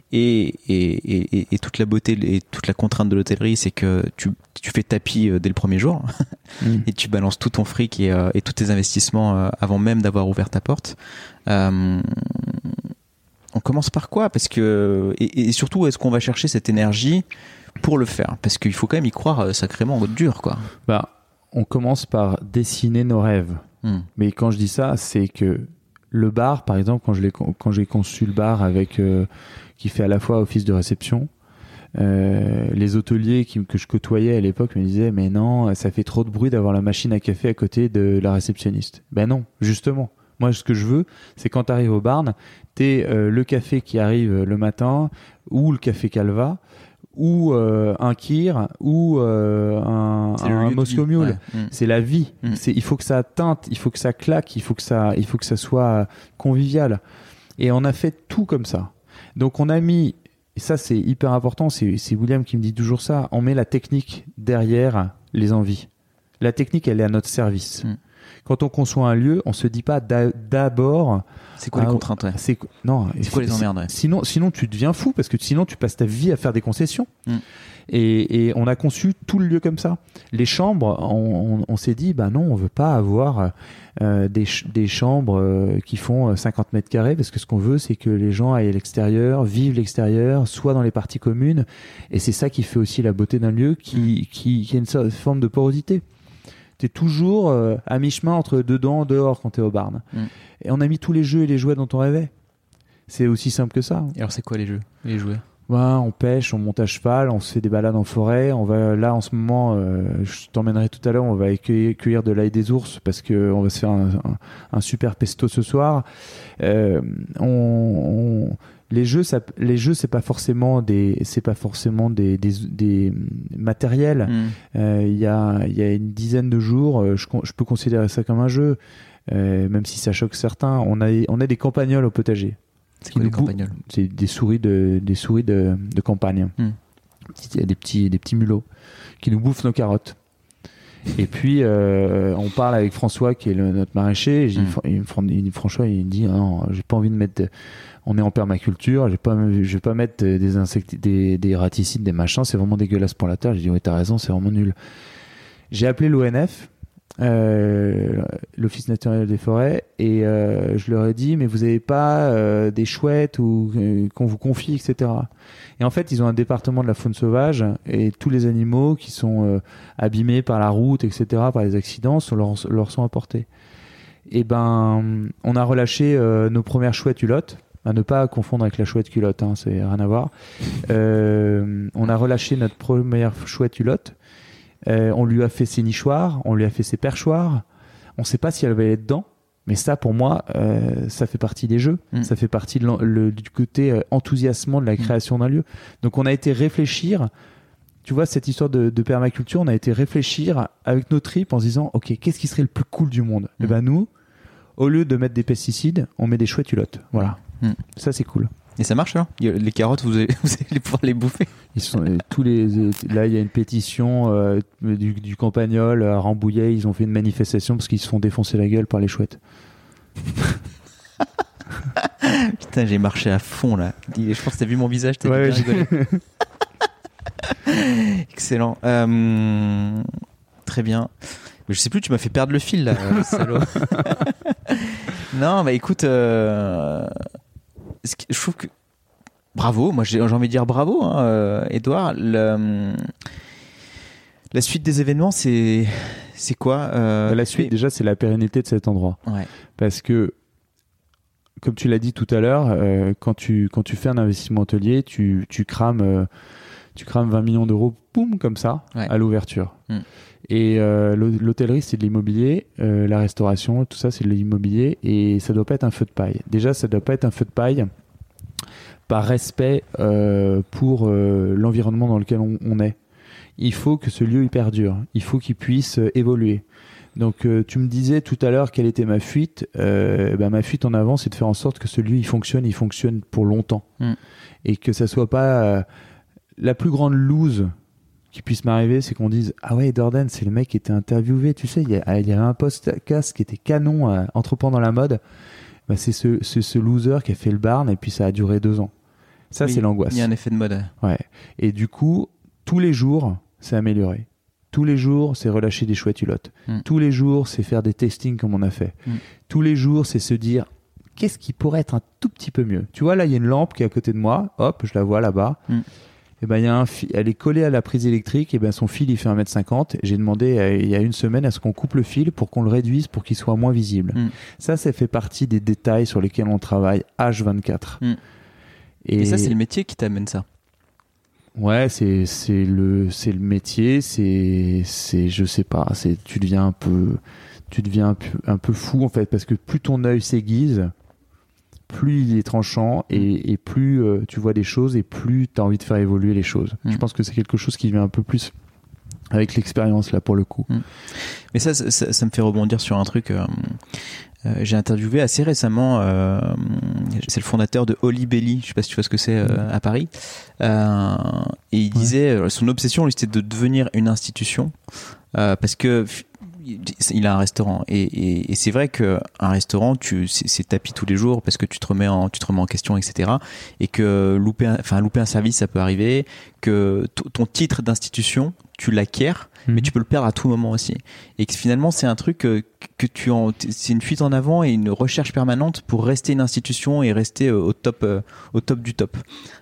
et toute la beauté et toute la contrainte de l'hôtellerie, c'est que tu fais tapis dès le premier jour et tu balances tout ton fric et tous tes investissements avant même d'avoir ouvert ta porte. On commence par quoi ? Parce que et surtout, est-ce qu'on va chercher cette énergie pour le faire ? Parce qu'il faut quand même y croire sacrément dur, quoi. On commence par dessiner nos rêves. Mais quand je dis ça, c'est que le bar, par exemple, quand j'ai conçu le bar avec qui fait à la fois office de réception, les hôteliers que je côtoyais à l'époque me disaient mais non, ça fait trop de bruit d'avoir la machine à café à côté de la réceptionniste. Ben non, justement. Moi, ce que je veux, c'est quand tu arrives au Barn, t'es le café qui arrive le matin, ou le café Calva, ou un Kir, ou un Moscow Mule. C'est la vie. Il faut que ça teinte, il faut que ça claque, il faut que ça soit convivial. Et on a fait tout comme ça. Donc on a mis, et ça c'est hyper important, c'est William qui me dit toujours ça, on met la technique derrière les envies. La technique, elle est à notre service. Quand on conçoit un lieu, on se dit pas d'abord. C'est quoi les contraintes ? C'est quoi les emmerdes ? Sinon, tu deviens fou parce que sinon tu passes ta vie à faire des concessions. Et on a conçu tout le lieu comme ça. Les chambres, on s'est dit, bah non, on veut pas avoir des chambres qui font 50 mètres carrés parce que ce qu'on veut, c'est que les gens aillent à l'extérieur, vivent l'extérieur, soient dans les parties communes. Et c'est ça qui fait aussi la beauté d'un lieu qui a une forme de porosité. T'es toujours à mi-chemin entre dedans et dehors quand t'es au Barn. Et on a mis tous les jeux et les jouets dont on rêvait. C'est aussi simple que ça. Et alors c'est quoi les jeux, les jouets ? On pêche, on monte à cheval, on se fait des balades en forêt. On va là en ce moment, je t'emmènerai tout à l'heure. On va cueillir de l'ail des ours parce que on va se faire un super pesto ce soir. Les jeux, c'est pas forcément des matériels. Il y a une dizaine de jours, je peux considérer ça comme un jeu, même si ça choque certains. On a des campagnols au potager. C'est quoi des campagnols ? C'est des souris de campagne. Il y a des petits mulots qui nous bouffent nos carottes. Et puis on parle avec François qui est notre maraîcher. Il me dit non, j'ai pas envie de mettre. On est en permaculture, je vais pas mettre des insectes, des raticides, des machins. C'est vraiment dégueulasse pour la terre. J'ai dit oui, t'as raison, c'est vraiment nul. J'ai appelé l'ONF. l'Office national des forêts, et je leur ai dit mais vous avez pas des chouettes ou qu'on vous confie, etc. Et en fait ils ont un département de la faune sauvage, et tous les animaux qui sont abîmés par la route, etc., par les accidents leur sont apportés. Et ben on a relâché nos premières chouettes hulottes, à ne pas confondre avec la chouette culotte, hein, c'est rien à voir. On a relâché notre première chouette hulotte. On lui a fait ses nichoirs, on lui a fait ses perchoirs. On ne sait pas si elle va aller dedans, mais ça, pour moi, ça fait partie des jeux. Ça fait partie du côté enthousiasmant de la création d'un lieu. Donc, on a été réfléchir. Tu vois, cette histoire de permaculture, on a été réfléchir avec nos tripes en se disant, OK, qu'est-ce qui serait le plus cool du monde ? Et ben nous, au lieu de mettre des pesticides, on met des chouettes hulottes. Voilà. Ça, c'est cool. Et ça marche, là ? Les carottes, vous allez pouvoir les bouffer ? Ils sont là, il y a une pétition du Campagnol à Rambouillet. Ils ont fait une manifestation parce qu'ils se font défoncer la gueule par les chouettes. Putain, j'ai marché à fond là. Je pense que t'as vu mon visage, t'as bien rigolé. Excellent. Très bien. Mais je sais plus, tu m'as fait perdre le fil là, salaud. Non, bah écoute, je trouve que bravo, moi j'ai envie de dire bravo, hein, Edouard. La suite des événements, c'est quoi La suite, déjà, c'est la pérennité de cet endroit. Ouais. Parce que, comme tu l'as dit tout à l'heure, quand tu fais un investissement hôtelier, tu crames 20 millions d'euros, boum, comme ça, à l'ouverture. Et l'hôtellerie, c'est de l'immobilier, la restauration, tout ça, c'est de l'immobilier, et ça doit pas être un feu de paille. Déjà, ça doit pas être un feu de paille par respect pour l'environnement dans lequel on est. Il faut que ce lieu y perdure, il faut qu'il puisse évoluer. Donc tu me disais tout à l'heure quelle était ma fuite. Ma fuite en avant, c'est de faire en sorte que ce lieu il fonctionne pour longtemps, et que ça soit pas la plus grande loose qui puisse m'arriver, c'est qu'on dise ah ouais, Dordain, c'est le mec qui était interviewé, tu sais, il y avait un podcast qui était canon à Entreprendre dans la mode. Bah, c'est ce loser qui a fait le barn, et puis ça a duré 2 ans. Ça, c'est l'angoisse. Il y a un effet de mode. Ouais. Et du coup, tous les jours, c'est amélioré. Tous les jours, c'est relâcher des chouettes hulottes. Tous les jours, c'est faire des testings comme on a fait. Tous les jours, c'est se dire qu'est-ce qui pourrait être un tout petit peu mieux. Tu vois, là, il y a une lampe qui est à côté de moi. Hop, je la vois là-bas. Et ben, il y a elle est collée à la prise électrique. Et ben, son fil, il fait 1m50. J'ai demandé il y a une semaine à ce qu'on coupe le fil pour qu'on le réduise pour qu'il soit moins visible. Ça fait partie des détails sur lesquels on travaille H24. Et ça, c'est le métier qui t'amène ça. Ouais, c'est le métier, c'est je sais pas, tu deviens un peu fou en fait, parce que plus ton œil s'aiguise, plus il est tranchant, et plus tu vois des choses, et plus tu as envie de faire évoluer les choses. Je pense que c'est quelque chose qui vient un peu plus avec l'expérience là pour le coup. Mais ça me fait rebondir sur un truc. J'ai interviewé assez récemment, c'est le fondateur de Holly Belly, je sais pas si tu vois ce que c'est, à Paris, et il disait son obsession, lui, c'était de devenir une institution, parce que il a un restaurant, et c'est vrai que un restaurant, c'est tapis tous les jours parce que tu te remets en question, etc. Et que louper un service, ça peut arriver, que ton titre d'institution, tu l'acquiers, mais tu peux le perdre à tout moment aussi. Et que finalement, c'est un truc c'est une fuite en avant et une recherche permanente pour rester une institution et rester au top du top.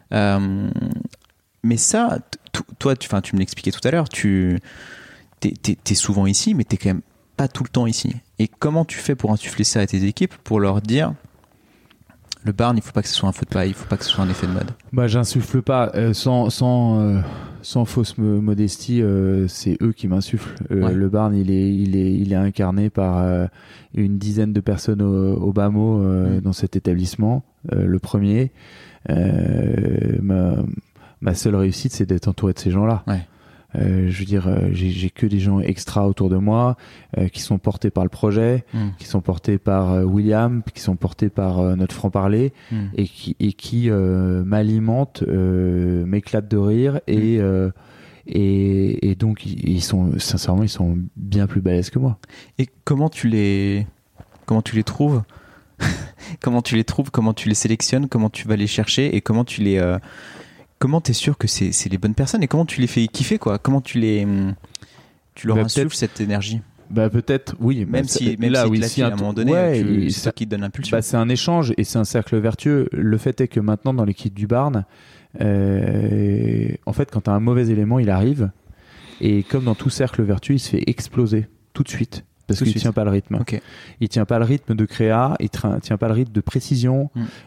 Mais ça, toi, tu me l'expliquais tout à l'heure, t'es souvent ici, mais t'es quand même pas tout le temps ici. Et comment tu fais pour insuffler ça à tes équipes, pour leur dire le barn, il faut pas que ce soit un feu de paille, il faut pas que ce soit un effet de mode? Bah, j'insuffle pas, sans fausse modestie, c'est eux qui m'insufflent. Le barn, il est incarné par une dizaine de personnes au bas mot dans cet établissement. Le premier, ma seule réussite, c'est d'être entouré de ces gens-là. Je veux dire, j'ai que des gens extra autour de moi, qui sont portés par le projet, qui sont portés par William, qui sont portés par notre franc-parler, et qui m'alimentent, m'éclatent de rire, et Et donc ils sont sincèrement, ils sont bien plus balèzes que moi. Et comment tu les trouves? Comment tu les trouves? Comment tu les sélectionnes? Comment tu vas les chercher? Et comment t'es sûr que c'est les bonnes personnes? Et comment tu les fais kiffer, quoi? Comment tu leur insuffles cette énergie? Peut-être, oui. Même si à un moment donné, c'est ça qui te donne l'impulsion. C'est un échange et c'est un cercle vertueux. Le fait est que maintenant, dans l'équipe du Barn, en fait, quand tu as un mauvais élément, il arrive. Et comme dans tout cercle vertueux, il se fait exploser tout de suite. Parce qu'il ne tient pas le rythme. Okay. Il ne tient pas le rythme de créa, il ne tient pas le rythme de précision.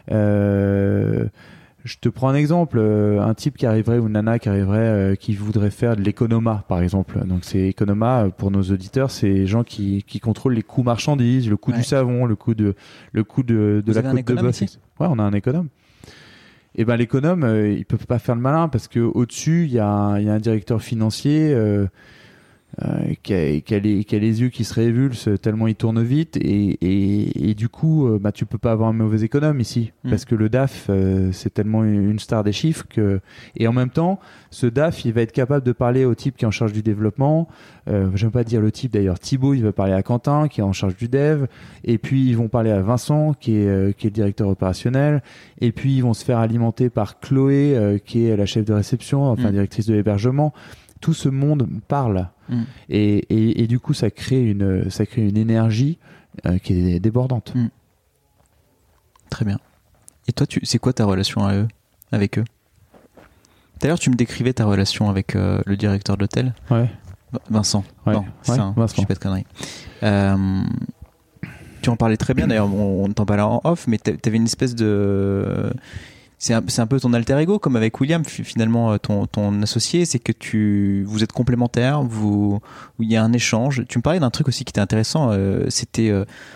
Je te prends un exemple, un type qui arriverait ou une nana qui arriverait, qui voudrait faire de l'économa, par exemple. Donc c'est économa, pour nos auditeurs, c'est les gens qui contrôlent les coûts marchandises, le coût du savon, le coût de la côte de bœuf. Ouais, on a un économe. Et ben l'économe, il peut pas faire le malin parce que au-dessus, il y a un directeur financier qui a les yeux qui se révulsent tellement il tourne vite et du coup tu peux pas avoir un mauvais économe ici parce que le DAF c'est tellement une star des chiffres et en même temps ce DAF il va être capable de parler au type qui est en charge du développement, j'aime pas dire le type d'ailleurs, Thibaut il va parler à Quentin qui est en charge du dev et puis ils vont parler à Vincent qui est le directeur opérationnel et puis ils vont se faire alimenter par Chloé qui est la chef de réception, enfin directrice de l'hébergement. Tout ce monde parle et du coup ça crée une énergie qui est débordante. Très bien. Et toi, c'est quoi ta relation avec eux? D'ailleurs, tu me décrivais ta relation avec le directeur d'hôtel. Ouais. Vincent. Ouais. Non, Vincent. Je dis pas de conneries. Tu en parlais très bien. D'ailleurs, on t'en parlait en off, mais t'avais une espèce de c'est un peu ton alter ego, comme avec William, finalement, ton associé, c'est que vous êtes complémentaires, où il y a un échange. Tu me parlais d'un truc aussi qui était intéressant, c'était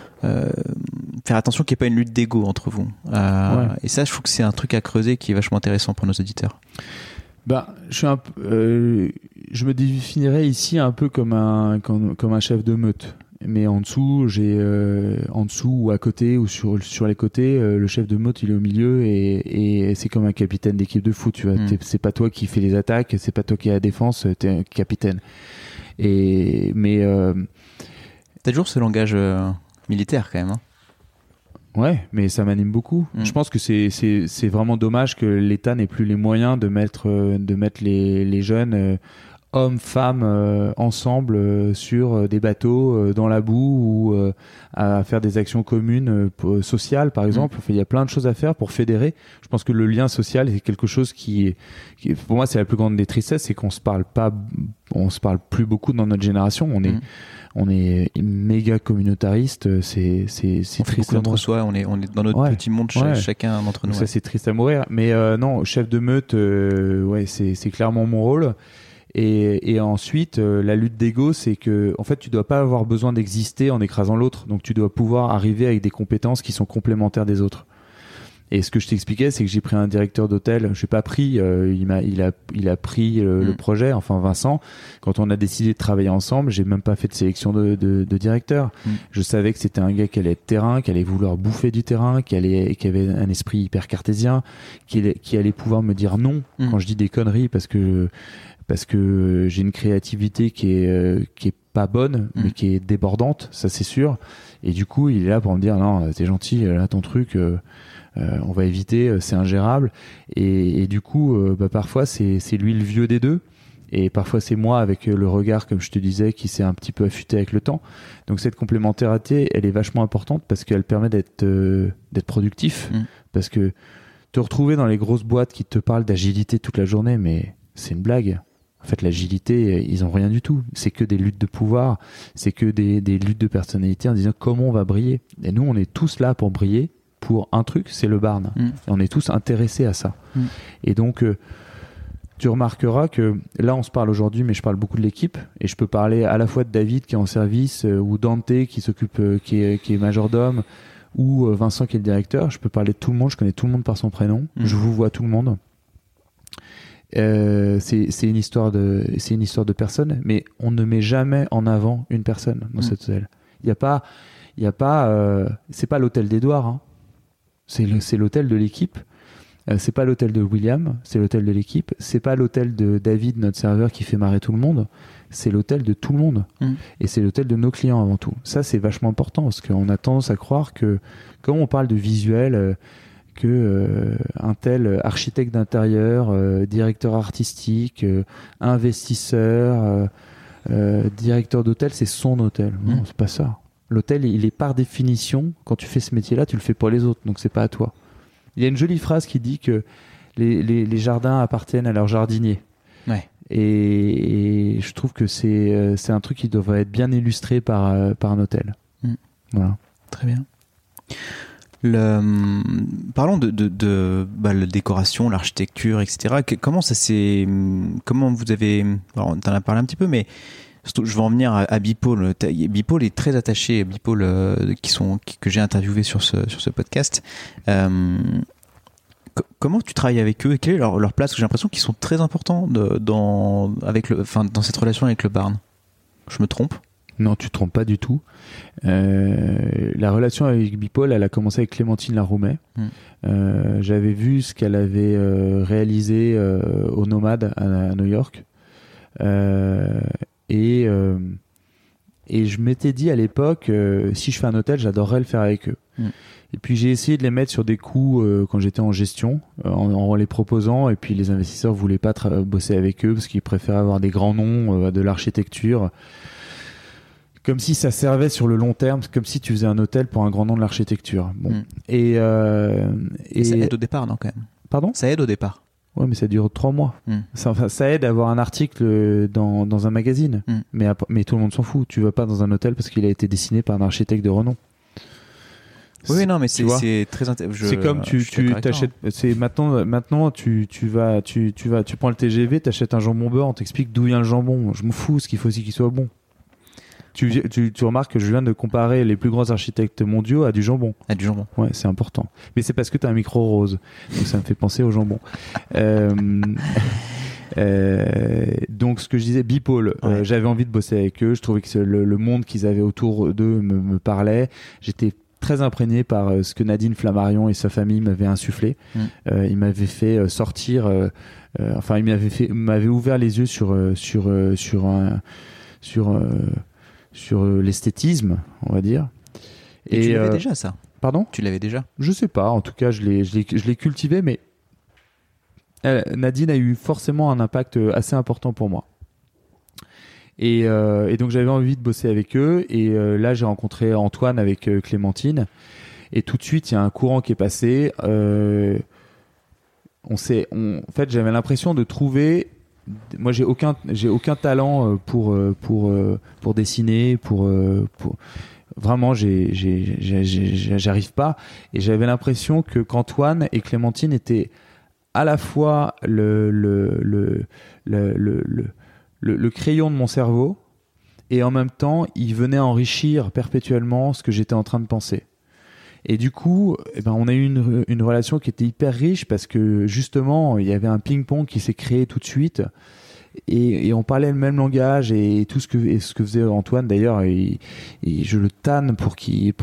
faire attention qu'il n'y ait pas une lutte d'ego entre vous. Et ça, je trouve que c'est un truc à creuser qui est vachement intéressant pour nos auditeurs. Je me définirais ici un peu comme un chef de meute. Mais en dessous, en dessous ou à côté ou sur les côtés, le chef de meute il est au milieu et c'est comme un capitaine d'équipe de foot. Tu vois, c'est pas toi qui fais les attaques, c'est pas toi qui es à la défense, t'es un capitaine. Mais t'as toujours ce langage militaire quand même. Hein. Ouais, mais ça m'anime beaucoup. Je pense que c'est vraiment dommage que l'État n'ait plus les moyens de mettre les jeunes. Hommes, femmes, ensemble sur des bateaux dans la boue ou à faire des actions communes sociales, par exemple. Enfin, il y a plein de choses à faire pour fédérer. Je pense que le lien social est quelque chose qui pour moi, c'est la plus grande des tristesses, c'est qu'on se parle plus beaucoup dans notre génération. On est méga communautariste. C'est triste entre soi. On est dans notre petit monde, chacun d'entre nous. Ça, c'est triste à mourir. Mais non, chef de meute, c'est clairement mon rôle. Et ensuite, la lutte d'ego, c'est que, en fait, tu dois pas avoir besoin d'exister en écrasant l'autre. Donc, tu dois pouvoir arriver avec des compétences qui sont complémentaires des autres. Et ce que je t'expliquais, c'est que j'ai pris un directeur d'hôtel. Je n'ai pas pris, il a pris le projet. Enfin, Vincent, quand on a décidé de travailler ensemble, j'ai même pas fait de sélection de directeur. Je savais que c'était un gars qui allait être terrain, qui allait vouloir bouffer du terrain, qui avait un esprit hyper cartésien, qui allait pouvoir me dire non quand je dis des conneries parce que j'ai une créativité qui est pas bonne, mais qui est débordante, ça c'est sûr. Et du coup, il est là pour me dire non, t'es gentil, là ton truc, on va éviter, c'est ingérable. Et du coup, parfois c'est lui le vieux des deux, et parfois c'est moi avec le regard, comme je te disais, qui s'est un petit peu affûté avec le temps. Donc cette complémentarité, elle est vachement importante parce qu'elle permet d'être productif, parce que te retrouver dans les grosses boîtes qui te parlent d'agilité toute la journée, mais c'est une blague. En fait, l'agilité, ils ont rien du tout. C'est que des luttes de pouvoir, c'est que des luttes de personnalité en disant comment on va briller. Et nous, on est tous là pour briller pour un truc, c'est le Barn. Et on est tous intéressés à ça. Et donc, tu remarqueras que là, on se parle aujourd'hui, mais je parle beaucoup de l'équipe. Et je peux parler à la fois de David qui est en service, ou Dante qui s'occupe, qui est majordome, ou Vincent qui est le directeur. Je peux parler de tout le monde. Je connais tout le monde par son prénom. Je vous vois tout le monde. C'est une histoire de personne, mais on ne met jamais en avant une personne dans cet hôtel. Il y a pas, c'est pas l'hôtel d'Édouard, hein. C'est l'hôtel de l'équipe. C'est pas l'hôtel de William, c'est l'hôtel de l'équipe. C'est pas l'hôtel de David, notre serveur, qui fait marrer tout le monde. C'est l'hôtel de tout le monde. Et c'est l'hôtel de nos clients avant tout. Ça, c'est vachement important parce qu'on a tendance à croire que, quand on parle de visuel, un tel architecte d'intérieur, directeur artistique, investisseur, directeur d'hôtel, c'est son hôtel. Non, c'est pas ça. L'hôtel, il est par définition, quand tu fais ce métier-là, tu le fais pour les autres, donc c'est pas à toi. Il y a une jolie phrase qui dit que les jardins appartiennent à leurs jardiniers. Ouais. Et je trouve que c'est un truc qui devrait être bien illustré par un hôtel. Voilà. Très bien. Parlons de la décoration, l'architecture, etc. Comment vous avez... Alors, t'en as parlé un petit peu, mais surtout, je vais en venir à Bipole. Bipole est très attaché. Bipole, que j'ai interviewé sur ce podcast. Comment tu travailles avec eux et quelle est leur place? J'ai l'impression qu'ils sont très importants dans cette relation avec le Barn. Je me trompe? Non, tu te trompes pas du tout. La relation avec Bipole, elle a commencé avec Clémentine Laroumet. J'avais vu ce qu'elle avait réalisé au Nomade à New York. Et je m'étais dit à l'époque, si je fais un hôtel, j'adorerais le faire avec eux. Et puis j'ai essayé de les mettre sur des coups quand j'étais en gestion, en les proposant, et puis les investisseurs voulaient pas bosser avec eux parce qu'ils préféraient avoir des grands noms de l'architecture, comme si ça servait sur le long terme, comme si tu faisais un hôtel pour un grand nom de l'architecture. Bon. Et ça aide au départ, non, quand même. Pardon ? Ça aide au départ. Ouais, mais ça dure 3 mois. Ça aide à avoir un article dans un magazine. Mais tout le monde s'en fout. Tu vas pas dans un hôtel parce qu'il a été dessiné par un architecte de renom. Oui, non, mais c'est très intéressant. C'est comme tu t'achètes. C'est maintenant tu prends le TGV, t'achètes un jambon beurre, on t'explique d'où vient le jambon. Je m'en fous, ce qu'il faut aussi qu'il soit bon. Tu remarques que je viens de comparer les plus grands architectes mondiaux à du jambon. À du jambon. Ouais, c'est important. Mais c'est parce que t'as un micro rose, donc ça me fait penser au jambon. Donc ce que je disais, Bipole, j'avais envie de bosser avec eux. Je trouvais que le monde qu'ils avaient autour d'eux me parlait. J'étais très imprégné par ce que Nadine Flammarion et sa famille m'avaient insufflé. Il m'avait fait sortir, il m'avait ouvert les yeux sur l'esthétisme, on va dire. Et tu l'avais déjà, ça? Pardon? Tu l'avais déjà? Je sais pas. En tout cas, je l'ai cultivé, mais Nadine a eu forcément un impact assez important pour moi. Et donc j'avais envie de bosser avec eux, et là j'ai rencontré Antoine avec Clémentine, et tout de suite il y a un courant qui est passé. En fait, j'avais l'impression de trouver. Moi j'ai aucun talent pour dessiner, pour vraiment j'arrive pas, et j'avais l'impression qu'Antoine et Clémentine étaient à la fois le crayon de mon cerveau, et en même temps il venait enrichir perpétuellement ce que j'étais en train de penser. Et du coup, on a eu une relation qui était hyper riche, parce que justement il y avait un ping-pong qui s'est créé tout de suite, et on parlait le même langage, et ce que faisait Antoine d'ailleurs, et je le tanne parce qu'il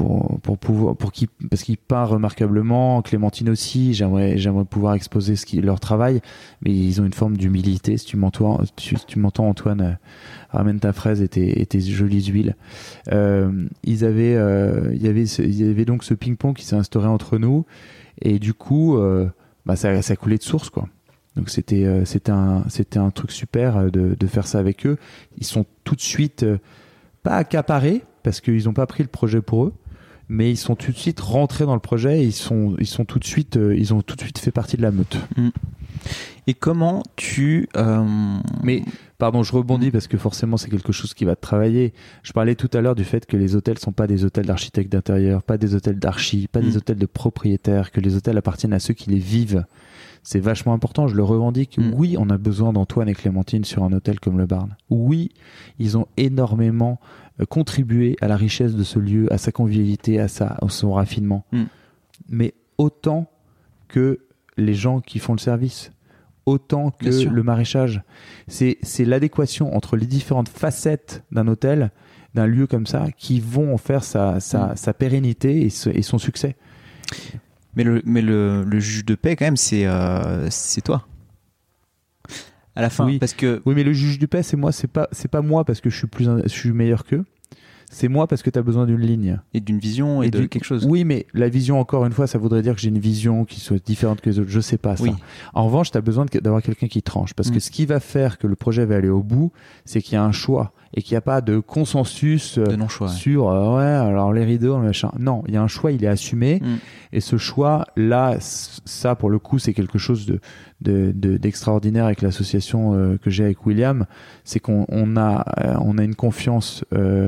peint remarquablement. Clémentine aussi, j'aimerais pouvoir exposer leur travail, mais ils ont une forme d'humilité. Si tu m'entends Antoine, ramène ta fraise et tes jolies huiles. Il y avait donc ce ping-pong qui s'est instauré entre nous, et du coup ça coulait de source, quoi. Donc c'était un truc super de faire ça avec eux. Ils sont tout de suite pas accaparés, parce qu'ils n'ont pas pris le projet pour eux, mais ils sont tout de suite rentrés dans le projet, et ils ont tout de suite fait partie de la meute. Et comment tu Mais pardon, je rebondis parce que forcément c'est quelque chose qui va te travailler. Je parlais tout à l'heure du fait que les hôtels sont pas des hôtels d'architectes d'intérieur, pas des hôtels d'archi, pas des hôtels de propriétaires, que les hôtels appartiennent à ceux qui les vivent. C'est vachement important, je le revendique. Oui, on a besoin d'Antoine et Clémentine sur un hôtel comme le Barn. Oui, ils ont énormément contribué à la richesse de ce lieu, à sa convivialité, à son raffinement. Mais autant que les gens qui font le service, autant que le maraîchage. C'est l'adéquation entre les différentes facettes d'un hôtel, d'un lieu comme ça, qui vont en faire sa pérennité et son succès. Mais le juge de paix, quand même, c'est toi. À la fin, oui. Parce que... Oui, mais le juge de paix, c'est moi, c'est pas moi parce que je suis meilleur qu'eux. C'est moi parce que tu as besoin d'une ligne. Et d'une vision et de quelque chose. Oui, mais la vision, encore une fois, ça voudrait dire que j'ai une vision qui soit différente que les autres. Je sais pas ça. Oui. En revanche, tu as besoin d'avoir quelqu'un qui tranche. Parce que ce qui va faire que le projet va aller au bout, c'est qu'il y a un choix et qu'il n'y a pas de consensus de non-choix, sur ouais, alors les rideaux, le machin. Non, il y a un choix, il est assumé. Et ce choix-là, ça, pour le coup, c'est quelque chose d'extraordinaire avec l'association que j'ai avec William. C'est qu'on a une confiance...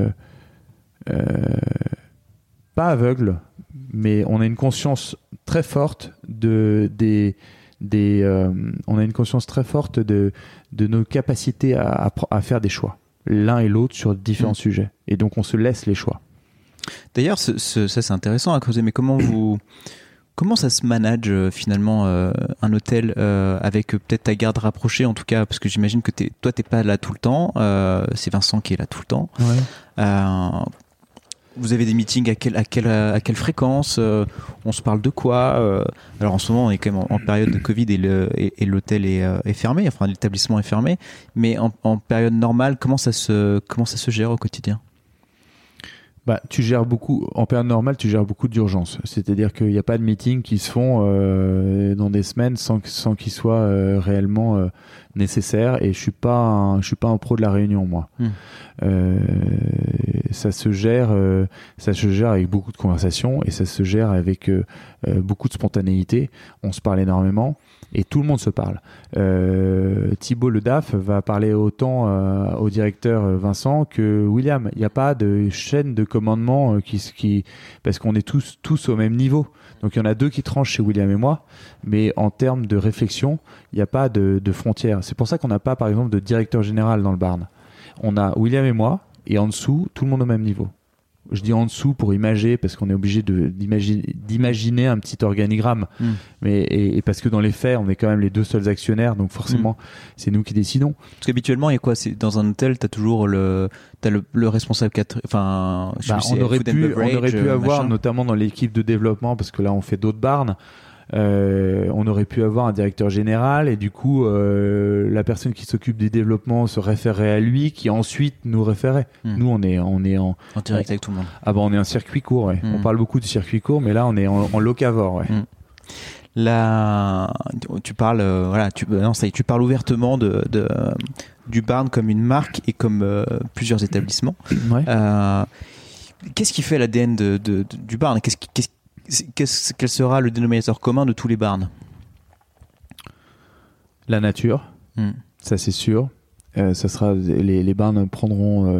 pas aveugle, mais on a une conscience très forte on a une conscience très forte de nos capacités à faire des choix, l'un et l'autre sur différents sujets. Et donc on se laisse les choix. D'ailleurs, ça c'est intéressant à creuser, mais comment ça se manage finalement un hôtel avec peut-être ta garde rapprochée en tout cas, parce que j'imagine que toi t'es pas là tout le temps, c'est Vincent qui est là tout le temps. Ouais. Vous avez des meetings à quelle fréquence, on se parle de quoi, alors en ce moment on est quand même en période de Covid et l'hôtel est fermé, enfin l'établissement est fermé, mais en période normale comment ça se gère au quotidien? Bah, tu gères beaucoup, en période normale, tu gères beaucoup d'urgences. C'est-à-dire qu'il n'y a pas de meetings qui se font dans des semaines sans qu'ils soient réellement nécessaires. Et je suis pas un pro de la réunion, moi. Ça se gère avec beaucoup de conversations et ça se gère avec beaucoup de spontanéité. On se parle énormément. Et tout le monde se parle. Thibaut le DAF va parler autant au directeur Vincent que William. Il n'y a pas de chaîne de commandement parce qu'on est tous au même niveau. Donc il y en a deux qui tranchent chez William et moi, mais en termes de réflexion, il n'y a pas de frontières. C'est pour ça qu'on n'a pas, par exemple, de directeur général dans le Barn. On a William et moi, et en dessous, tout le monde au même niveau. Je dis en dessous pour imager parce qu'on est obligé d'imaginer un petit organigramme, mais parce que dans les faits on est quand même les deux seuls actionnaires, donc forcément c'est nous qui décidons. Parce qu'habituellement il y a quoi, c'est dans un hôtel t'as toujours le responsable on aurait pu avoir notamment dans l'équipe de développement, parce que là on fait d'autres barns. On aurait pu avoir un directeur général et du coup la personne qui s'occupe du développement se référerait à lui, qui ensuite nous référait. Nous on est en direct avec tout le monde. Ah bah on est un circuit court, ouais. On parle beaucoup du circuit court, mais là on est en locavore, ouais. Là tu parles tu parles ouvertement du Barn comme une marque et comme plusieurs établissements. Ouais. Qu'est-ce qui fait l'ADN du Barn? Quel sera le dénominateur commun de tous les barns? La nature, ça c'est sûr. Ça sera les barns prendront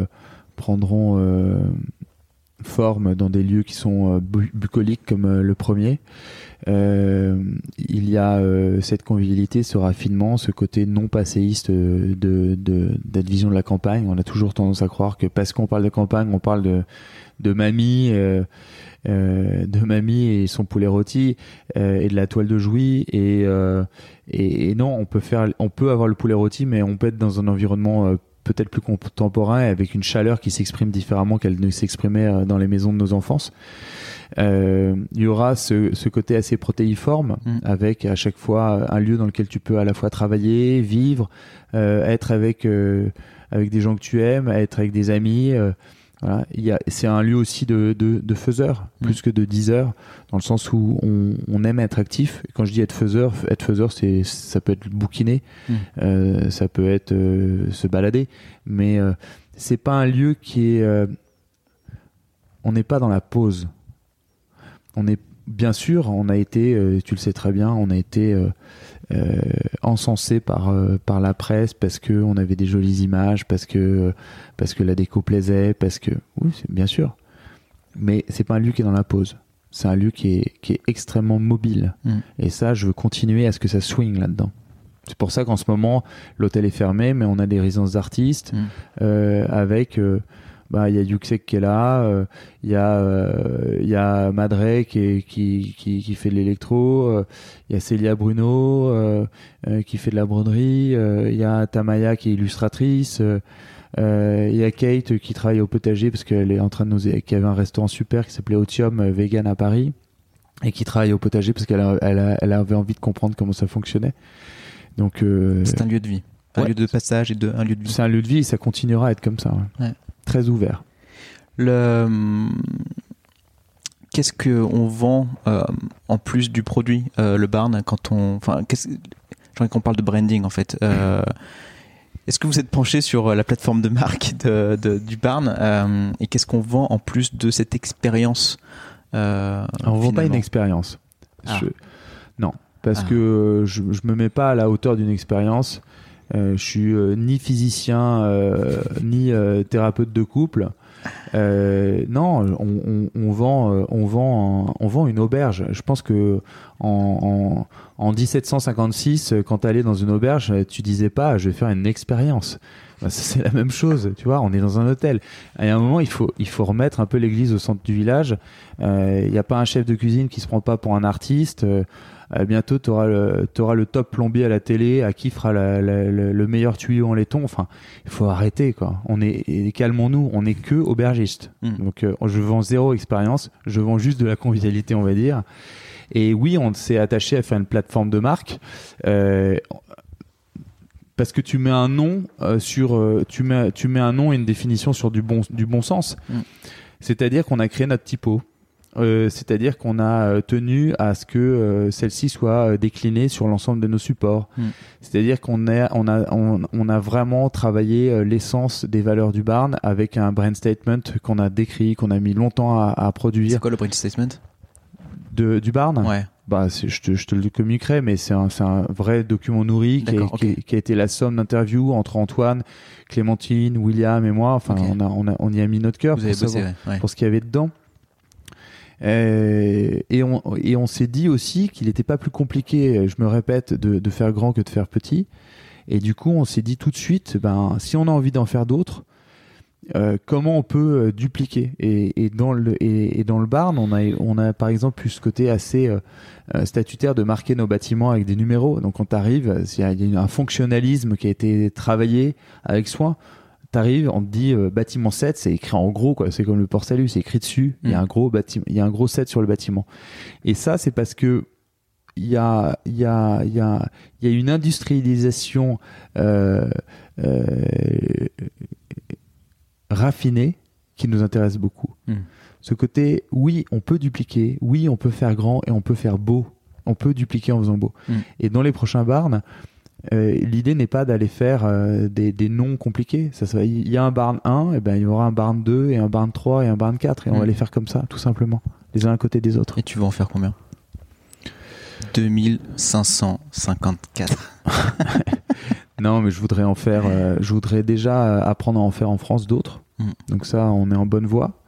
forme dans des lieux qui sont bucoliques comme le premier. Il y a cette convivialité, ce raffinement, ce côté non passéiste d'être vision de la campagne. On a toujours tendance à croire que parce qu'on parle de campagne, on parle de mamie. De mamie et son poulet rôti et de la toile de Jouy et non, on peut avoir le poulet rôti, mais on peut être dans un environnement peut-être plus contemporain avec une chaleur qui s'exprime différemment qu'elle ne s'exprimait dans les maisons de nos enfances. Il y aura ce côté assez protéiforme avec à chaque fois un lieu dans lequel tu peux à la fois travailler, vivre, être avec des gens que tu aimes, être avec des amis. Voilà. C'est un lieu aussi de faiseurs plus que de diseurs, dans le sens où on aime être actif. Et quand je dis être faiseur, ça peut être bouquiner, ça peut être se balader, mais c'est pas un lieu qui est on n'est pas dans la pause. On est bien sûr, on a été, tu le sais très bien, on a été encensé par la presse parce que on avait des jolies images, parce que la déco plaisait, parce que oui, c'est bien sûr, mais c'est pas un lieu qui est dans la pause. C'est un lieu qui est extrêmement mobile, et ça, je veux continuer à ce que ça swing là-dedans. C'est pour ça qu'en ce moment l'hôtel est fermé, mais on a des résidences d'artistes avec il y a Yuxek qui est là, il y a Madre qui fait de l'électro, il y a Célia Bruno qui fait de la broderie, il y a Tamaya qui est illustratrice, il y a Kate qui travaille au potager parce qu'elle est en train qui avait un restaurant super qui s'appelait Otium vegan à Paris. et qui travaille au potager parce qu'elle avait envie de comprendre comment ça fonctionnait. Donc c'est un lieu de vie, un lieu de passage et un lieu de vie. C'est un lieu de vie et ça continuera à être comme ça. Ouais. Très ouvert. Qu'est-ce qu'on vend en plus du produit, le barn, quand on... Enfin, j'ai envie qu'on parle de branding, en fait. Est-ce que vous êtes penché sur la plateforme de marque du barn et qu'est-ce qu'on vend en plus de cette expérience on ne vend pas une expérience. Non, parce que je ne me mets pas à la hauteur d'une expérience. Je suis ni physicien, ni thérapeute de couple. Non, on vend une auberge. Je pense que en 1756, quand tu allais dans une auberge, tu disais pas je vais faire une expérience. C'est la même chose, tu vois, on est dans un hôtel. Et à un moment, il faut remettre un peu l'église au centre du village. Il n'y a pas un chef de cuisine qui se prend pas pour un artiste. Bientôt, tu auras le top plombier à la télé, à qui fera le meilleur tuyau en laiton. Enfin, il faut arrêter, quoi. Calmons-nous, on n'est que aubergiste. Donc, je vends zéro expérience, je vends juste de la convivialité, on va dire. Et oui, on s'est attaché à faire une plateforme de marque. Parce que tu mets un nom tu mets un nom et une définition sur du bon sens. C'est-à-dire qu'on a créé notre typo. C'est-à-dire qu'on a tenu à ce que celle-ci soit déclinée sur l'ensemble de nos supports. C'est-à-dire qu'on a vraiment travaillé l'essence des valeurs du barn avec un brand statement qu'on a décrit, qu'on a mis longtemps à produire. C'est quoi le brand statement du barn? Ouais. Je te le communiquerai, mais c'est un vrai document nourri qui a été la somme d'interviews entre Antoine, Clémentine, William et moi. Enfin, on y a mis notre cœur pour ce qu'il y avait dedans. Et on s'est dit aussi qu'il n'était pas plus compliqué, je me répète, de faire grand que de faire petit. Et du coup, on s'est dit tout de suite, si on a envie d'en faire d'autres, comment on peut dupliquer. Et dans le barn, on a par exemple eu ce côté assez statutaire de marquer nos bâtiments avec des numéros. Donc quand t'arrives, il y a un fonctionnalisme qui a été travaillé avec soin. T'arrives, on te dit bâtiment 7, c'est écrit en gros, quoi. C'est comme le Port-Salut, c'est écrit dessus. Il y a un gros bâtiment, il y a un gros 7 sur le bâtiment. Et ça, c'est parce que il y a une industrialisation raffinée qui nous intéresse beaucoup. Ce côté, oui, on peut dupliquer, oui, on peut faire grand et on peut faire beau. On peut dupliquer en faisant beau. Et dans les prochains barns, l'idée n'est pas d'aller faire des noms compliqués. Il y a un barn 1, et il y aura un barn 2 et un barn 3 et un barn 4 et on va les faire comme ça, tout simplement, les uns à côté des autres. Et tu vas en faire combien? 2554. Non, mais je voudrais déjà apprendre à en faire en France d'autres. Donc ça, on est en bonne voie.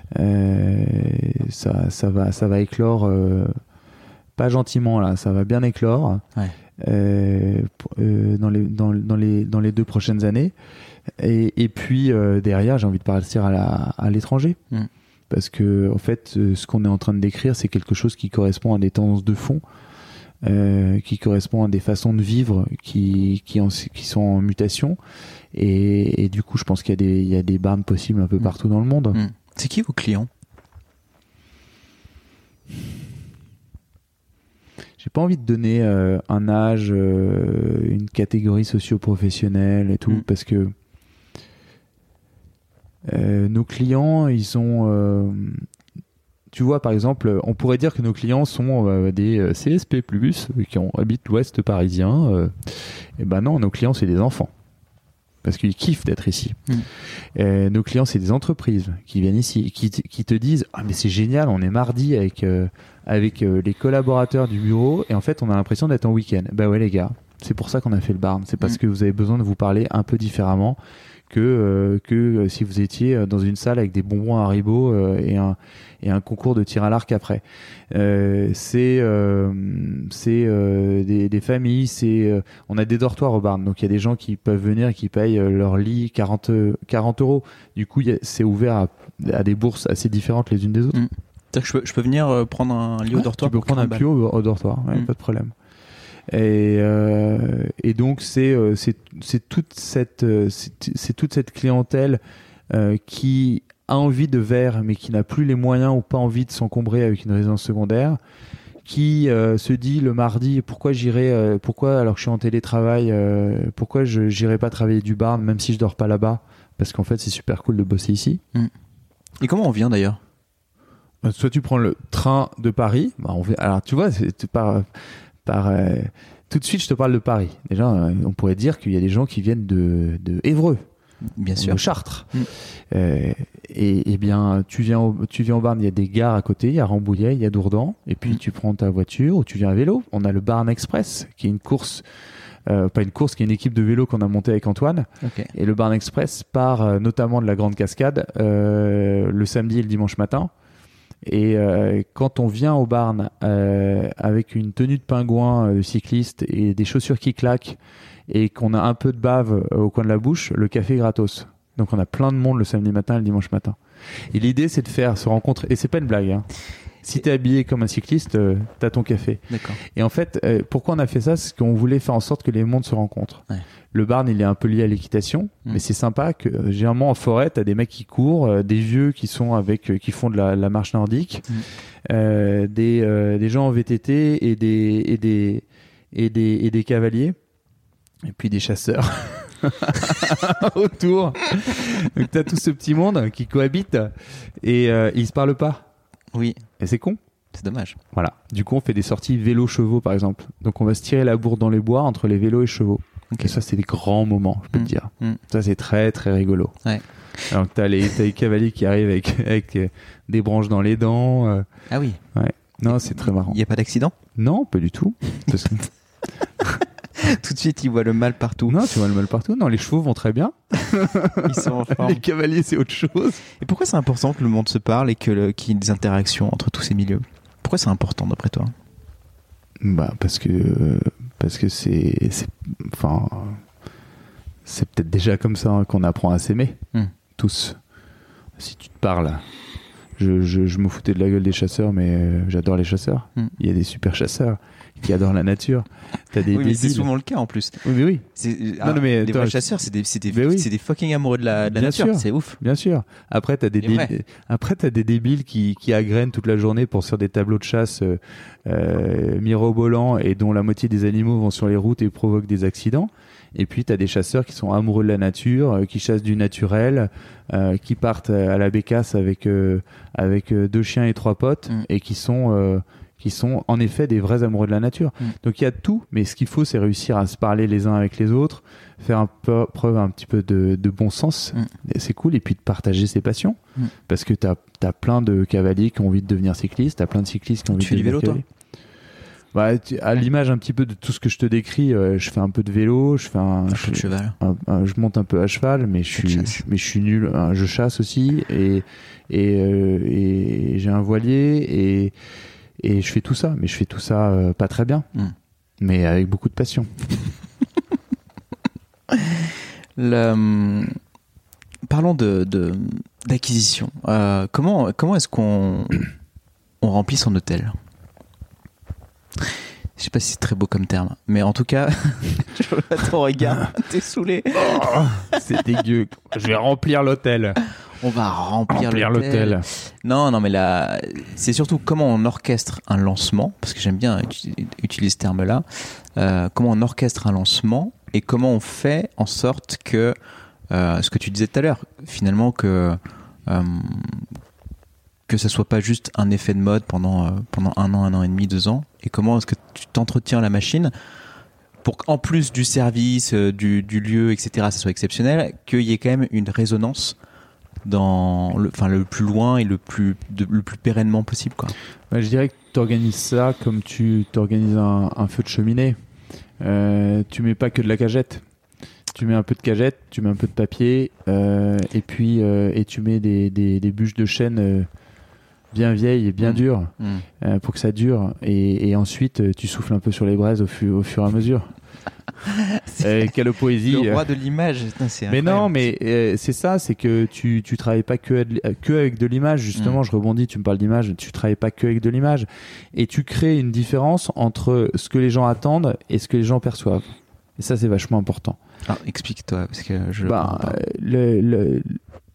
Ça va éclore, pas gentiment là, ça va bien éclore. Ouais. Dans les 2 prochaines années et puis derrière j'ai envie de partir à l'étranger parce que en fait ce qu'on est en train de décrire c'est quelque chose qui correspond à des tendances de fond, qui correspond à des façons de vivre qui sont en mutation et du coup je pense qu'il y a des barns possibles un peu partout dans le monde. C'est qui vos clients? J'ai pas envie de donner un âge, une catégorie socio-professionnelle et tout, parce que nos clients, ils sont... tu vois, par exemple, on pourrait dire que nos clients sont des CSP+, qui habitent l'Ouest parisien. Et ben non, nos clients, c'est des enfants. Parce qu'ils kiffent d'être ici. Nos clients, c'est des entreprises qui viennent ici, qui te disent « Ah, mais c'est génial, on est mardi avec les collaborateurs du bureau et en fait, on a l'impression d'être en week-end. » Bah ouais, les gars, c'est pour ça qu'on a fait le barn. C'est parce que vous avez besoin de vous parler un peu différemment que si vous étiez dans une salle avec des bonbons Haribo et un concours de tir à l'arc après. C'est des familles, on a des dortoirs au barn, donc il y a des gens qui peuvent venir et qui payent leur lit 40 €. Du coup, c'est ouvert à des bourses assez différentes les unes des autres. C'est-à-dire que je peux venir prendre un lit au dortoir? Tu peux prendre un puits au dortoir, pas de problème. Et donc c'est toute cette clientèle qui a envie de verre mais qui n'a plus les moyens ou pas envie de s'encombrer avec une résidence secondaire, qui se dit le mardi pourquoi alors que je suis en télétravail, pourquoi j'irai pas travailler du Barn même si je dors pas là-bas, parce qu'en fait c'est super cool de bosser ici. Et comment on vient d'ailleurs? Soit tu prends le train de Paris, alors tu vois, c'est tout de suite je te parle de Paris. Déjà on pourrait dire qu'il y a des gens qui viennent de Évreux, bien sûr, de Chartres. Et bien tu viens au Barn, il y a des gares à côté, il y a Rambouillet, il y a Dourdan, et puis tu prends ta voiture ou tu viens à vélo. On a le Barn Express qui est une course, pas une course, qui est une équipe de vélo qu'on a montée avec Antoine. Et le Barn Express part notamment de la Grande Cascade le samedi et le dimanche matin. Et quand on vient au Barn avec une tenue de pingouin de cycliste et des chaussures qui claquent et qu'on a un peu de bave au coin de la bouche, le café est gratos. Donc on a plein de monde le samedi matin et le dimanche matin. Et l'idée c'est de faire se rencontrer, et c'est pas une blague, hein. Si t'es habillé comme un cycliste, t'as ton café. D'accord. Et en fait, pourquoi on a fait ça? C'est qu'on voulait faire en sorte que les mondes se rencontrent. Ouais. Le Barn, il est un peu lié à l'équitation, mais c'est sympa que généralement en forêt, t'as des mecs qui courent, des vieux qui font de la marche nordique, des gens en VTT et des cavaliers, et puis des chasseurs autour. Donc t'as tout ce petit monde qui cohabite et ils se parlent pas. Oui. Et c'est con. C'est dommage. Voilà. Du coup, on fait des sorties vélo-chevaux, par exemple. Donc, on va se tirer la bourre dans les bois entre les vélos et chevaux. Et ça, c'est des grands moments, je peux te dire. Ça, c'est très, très rigolo. Ouais. Alors que t'as les cavaliers qui arrivent avec des branches dans les dents. Ah oui. Ouais. Non, c'est très marrant. Il n'y a pas d'accident? Non, pas du tout. Parce que... Tout de suite, ils voient le mal partout. Non, tu vois le mal partout. Non, les chevaux vont très bien. Ils sont en forme. Les cavaliers, c'est autre chose. Et pourquoi c'est important que le monde se parle et qu'il y ait des interactions entre tous ces milieux? Pourquoi c'est important d'après toi? Parce que c'est peut-être déjà comme ça qu'on apprend à s'aimer, tous. Si tu te parles, je me foutais de la gueule des chasseurs, mais j'adore les chasseurs. Il y a des super chasseurs qui adorent la nature. T'as des mais c'est souvent le cas en plus. Oui, mais oui. Les vrais chasseurs, c'est des fucking amoureux de la nature. C'est ouf. Bien sûr. Après, t'as des débiles qui agrènent toute la journée pour faire des tableaux de chasse mirobolants et dont la moitié des animaux vont sur les routes et provoquent des accidents. Et puis, t'as des chasseurs qui sont amoureux de la nature, qui chassent du naturel, qui partent à la bécasse avec 2 chiens et 3 potes et qui sont en effet des vrais amoureux de la nature. Donc il y a tout, mais ce qu'il faut, c'est réussir à se parler les uns avec les autres, faire preuve un petit peu de bon sens, et c'est cool, et puis de partager ses passions, parce que t'as plein de cavaliers qui ont envie de devenir cyclistes, t'as plein de cyclistes qui ont envie de devenir cavaliers. À l'image un petit peu de tout ce que je te décris, je fais un peu de vélo, je monte un peu à cheval, mais je suis nul. Je chasse aussi, et j'ai un voilier, et je fais tout ça, mais je fais tout ça pas très bien, mais avec beaucoup de passion. Parlons d'acquisition. Comment est-ce qu'on remplit son hôtel? Je sais pas si c'est très beau comme terme, mais en tout cas, je vois ton regard, t'es saoulé. Oh, c'est dégueu. Je vais remplir l'hôtel. On va remplir l'hôtel. Non, mais là, c'est surtout comment on orchestre un lancement, parce que j'aime bien utiliser ce terme-là. Comment on orchestre un lancement et comment on fait en sorte que, ce que tu disais tout à l'heure, finalement que ça soit pas juste un effet de mode pendant 1 an et demi, 2 ans, et comment est-ce que tu t'entretiens la machine pour qu'en plus du service, du lieu, etc., ça soit exceptionnel, qu'il y ait quand même une résonance dans le plus loin et le plus pérennement possible, quoi. Je dirais que tu organises ça comme tu t'organises un feu de cheminée. Tu mets pas que de la cagette. Tu mets un peu de cagette, tu mets un peu de papier, et puis tu mets des bûches de chêne bien vieilles et bien dures pour que ça dure. Et ensuite, tu souffles un peu sur les braises au fur et à mesure. Quelle poésie! Le roi de l'image. Mais non, mais c'est ça, c'est que tu travailles pas que avec de l'image, justement. Je rebondis, tu me parles d'image, tu travailles pas que avec de l'image, et tu crées une différence entre ce que les gens attendent et ce que les gens perçoivent. Et ça, c'est vachement important. Alors, explique-toi, parce que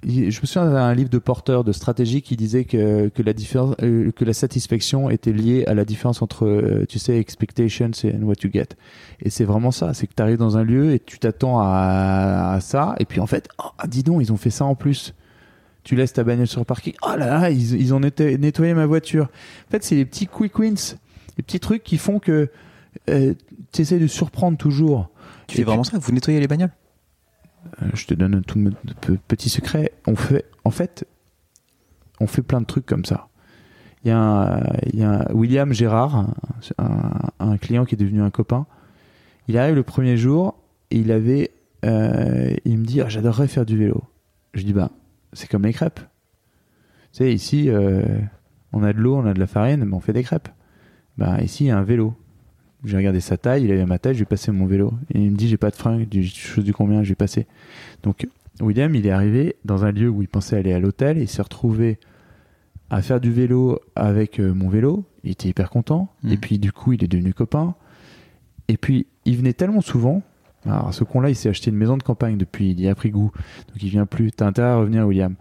je me souviens d'un livre de Porter de stratégie qui disait que la satisfaction était liée à la différence entre, expectations and what you get. Et c'est vraiment ça. C'est que tu arrives dans un lieu et tu t'attends à ça. Et puis en fait, dis donc, ils ont fait ça en plus. Tu laisses ta bagnole sur le parking. Oh là là, ils ont nettoyé ma voiture. En fait, c'est les petits quick wins. Les petits trucs qui font que tu essaies de surprendre toujours. Tu fais vraiment ça? Vous nettoyez les bagnoles? Je te donne tout petit secret. On fait plein de trucs comme ça. Il y a un William Gérard, un client qui est devenu un copain. Il arrive le premier jour et il me dit j'adorerais faire du vélo. Je dis c'est comme les crêpes. Tu sais, ici on a de l'eau, on a de la farine, mais on fait des crêpes. Ici il y a un vélo. J'ai regardé sa taille, il avait ma taille, je lui ai passé mon vélo. Et il me dit j'ai pas de frein, chose du combien, je lui ai passé. Donc William, il est arrivé dans un lieu où il pensait aller à l'hôtel, et il s'est retrouvé à faire du vélo avec mon vélo. Il était hyper content. Et puis du coup, il est devenu copain. Et puis il venait tellement souvent. Alors ce con-là, il s'est acheté une maison de campagne depuis, il y a pris goût. Donc il vient plus. T'as intérêt à revenir, William.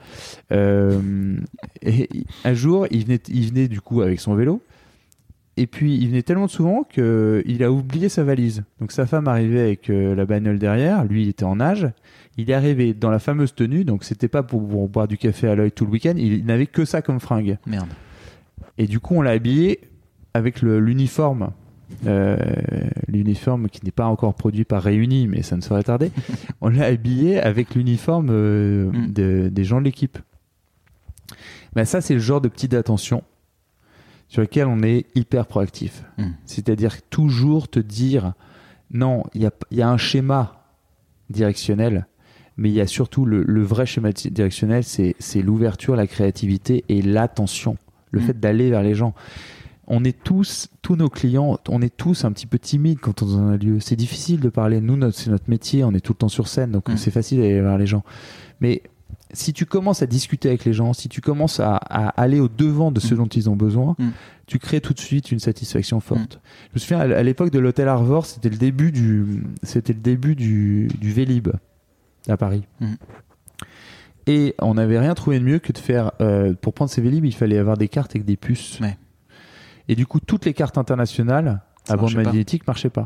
Et un jour, il venait du coup avec son vélo. Et puis il venait tellement souvent qu'il a oublié sa valise. Donc sa femme arrivait avec la bagnole derrière, lui il était en nage, il est arrivé dans la fameuse tenue, donc c'était pas pour boire du café à l'œil tout le week-end, il n'avait que ça comme fringue. Merde. Et du coup on l'a habillé avec l'uniforme, l'uniforme qui n'est pas encore produit par Réunis, mais ça ne saurait tarder. On l'a habillé avec l'uniforme des gens de l'équipe. Ça c'est le genre de petite attention sur lequel on est hyper proactif. C'est-à-dire toujours te dire non, il y a un schéma directionnel, mais il y a surtout le vrai schéma directionnel, c'est l'ouverture, la créativité et l'attention, le fait d'aller vers les gens. On est tous nos clients, on est tous un petit peu timides quand on est dans un lieu. C'est difficile de parler. Nous, c'est notre métier, on est tout le temps sur scène, donc c'est facile d'aller vers les gens. Mais si tu commences à discuter avec les gens, si tu commences à aller au devant de ce dont ils ont besoin, tu crées tout de suite une satisfaction forte. Je me souviens à l'époque de l'hôtel Arvor, c'était le début du Vélib à Paris. Et on n'avait rien trouvé de mieux que de faire pour prendre ces Vélib, il fallait avoir des cartes avec des puces. Ouais. Et du coup, toutes les cartes internationales à bande magnétique marchaient pas.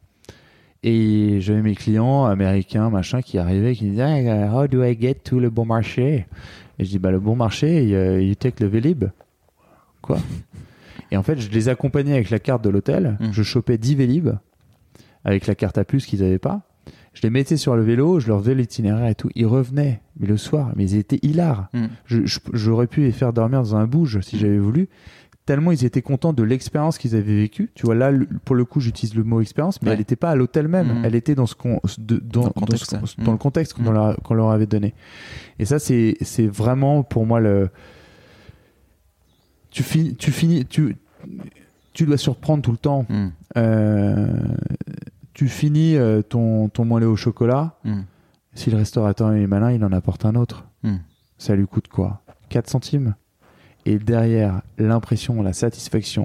Et j'avais mes clients américains, qui arrivaient, qui me disaient how do I get to le bon marché? Et je dis le bon marché, you take le Vélib. Quoi? Et en fait, je les accompagnais avec la carte de l'hôtel. Je chopais 10 Vélib avec la carte à puce qu'ils n'avaient pas. Je les mettais sur le vélo, je leur faisais l'itinéraire et tout. Ils revenaient, mais le soir, mais ils étaient hilars. J'aurais pu les faire dormir dans un bouge si j'avais voulu. Tellement ils étaient contents de l'expérience qu'ils avaient vécue. Tu vois, là, pour le coup, j'utilise le mot expérience, mais elle n'était pas à l'hôtel même. Elle était dans le contexte qu'on leur avait donné. Et ça, c'est vraiment pour moi tu dois surprendre tout le temps. Tu finis ton moelleux au chocolat. Si le restaurateur est malin, il en apporte un autre. Ça lui coûte quoi? 4 centimes? Et derrière, l'impression, la satisfaction,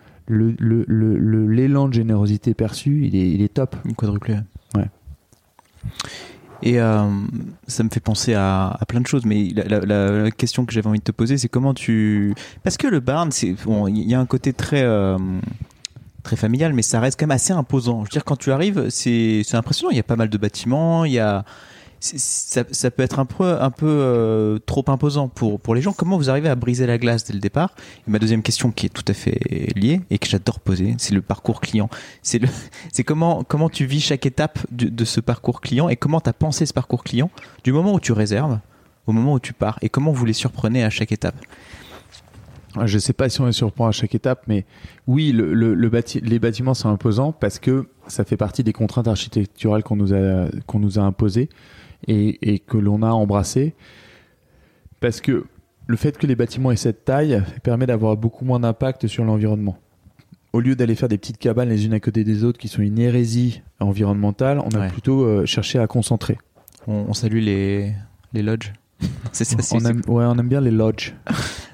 l'élan de générosité perçu, il est top. Quadruplé. Ouais. Et ça me fait penser à plein de choses, mais la question que j'avais envie de te poser, c'est comment parce que le barn, il y a un côté très familial, mais ça reste quand même assez imposant. Je veux dire, quand tu arrives, c'est impressionnant. Il y a pas mal de bâtiments, ça peut être un peu trop imposant pour les gens. Comment vous arrivez à briser la glace dès le départ? Et ma deuxième question, qui est tout à fait liée et que j'adore poser, c'est le parcours client. C'est comment tu vis chaque étape de ce parcours client, et comment tu as pensé ce parcours client du moment où tu réserves au moment où tu pars, et comment vous les surprenez à chaque étape? Je ne sais pas si on les surprend à chaque étape, mais oui, les bâtiments sont imposants parce que ça fait partie des contraintes architecturales qu'on nous a imposées et que l'on a embrassées. Parce que le fait que les bâtiments aient cette taille permet d'avoir beaucoup moins d'impact sur l'environnement. Au lieu d'aller faire des petites cabanes les unes à côté des autres qui sont une hérésie environnementale, on a plutôt cherché à concentrer. On salue les lodges. C'est ça, on aime bien les lodges.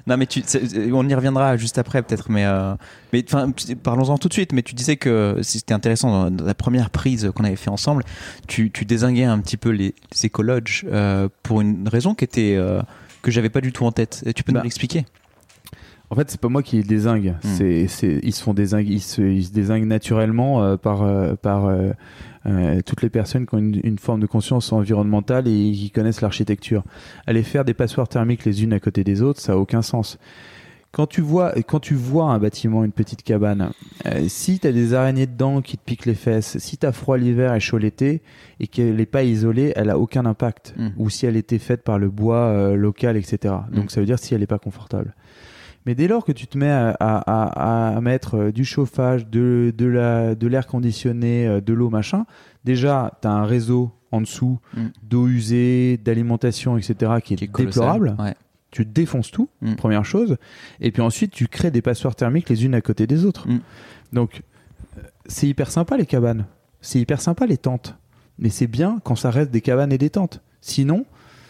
Non, mais on y reviendra juste après peut-être, mais parlons-en tout de suite. Mais tu disais que c'était intéressant dans la première prise qu'on avait fait ensemble. Tu dézinguais un petit peu les écologes pour une raison que j'avais pas du tout en tête. Tu peux nous l'expliquer? En fait, c'est pas moi qui les dézingue. Ils se font dézinguer, ils se dézinguent naturellement par toutes les personnes qui ont une forme de conscience environnementale et qui connaissent l'architecture. Aller faire des passoires thermiques les unes à côté des autres, ça a aucun sens. Quand tu vois un bâtiment, une petite cabane, si t'as des araignées dedans qui te piquent les fesses, si t'as froid l'hiver et chaud l'été et qu'elle n'est pas isolée, elle a aucun impact. Ou si elle était faite par le bois local, etc. Donc ça veut dire si elle n'est pas confortable. Mais dès lors que tu te mets à mettre du chauffage, de l'air conditionné, de l'eau, machin, déjà, tu as un réseau en dessous d'eau usée, d'alimentation, etc., qui est déplorable. Ouais. Tu défonces tout, première chose. Et puis ensuite, tu crées des passoires thermiques les unes à côté des autres. Donc, c'est hyper sympa les cabanes. C'est hyper sympa les tentes. Mais c'est bien quand ça reste des cabanes et des tentes. Sinon...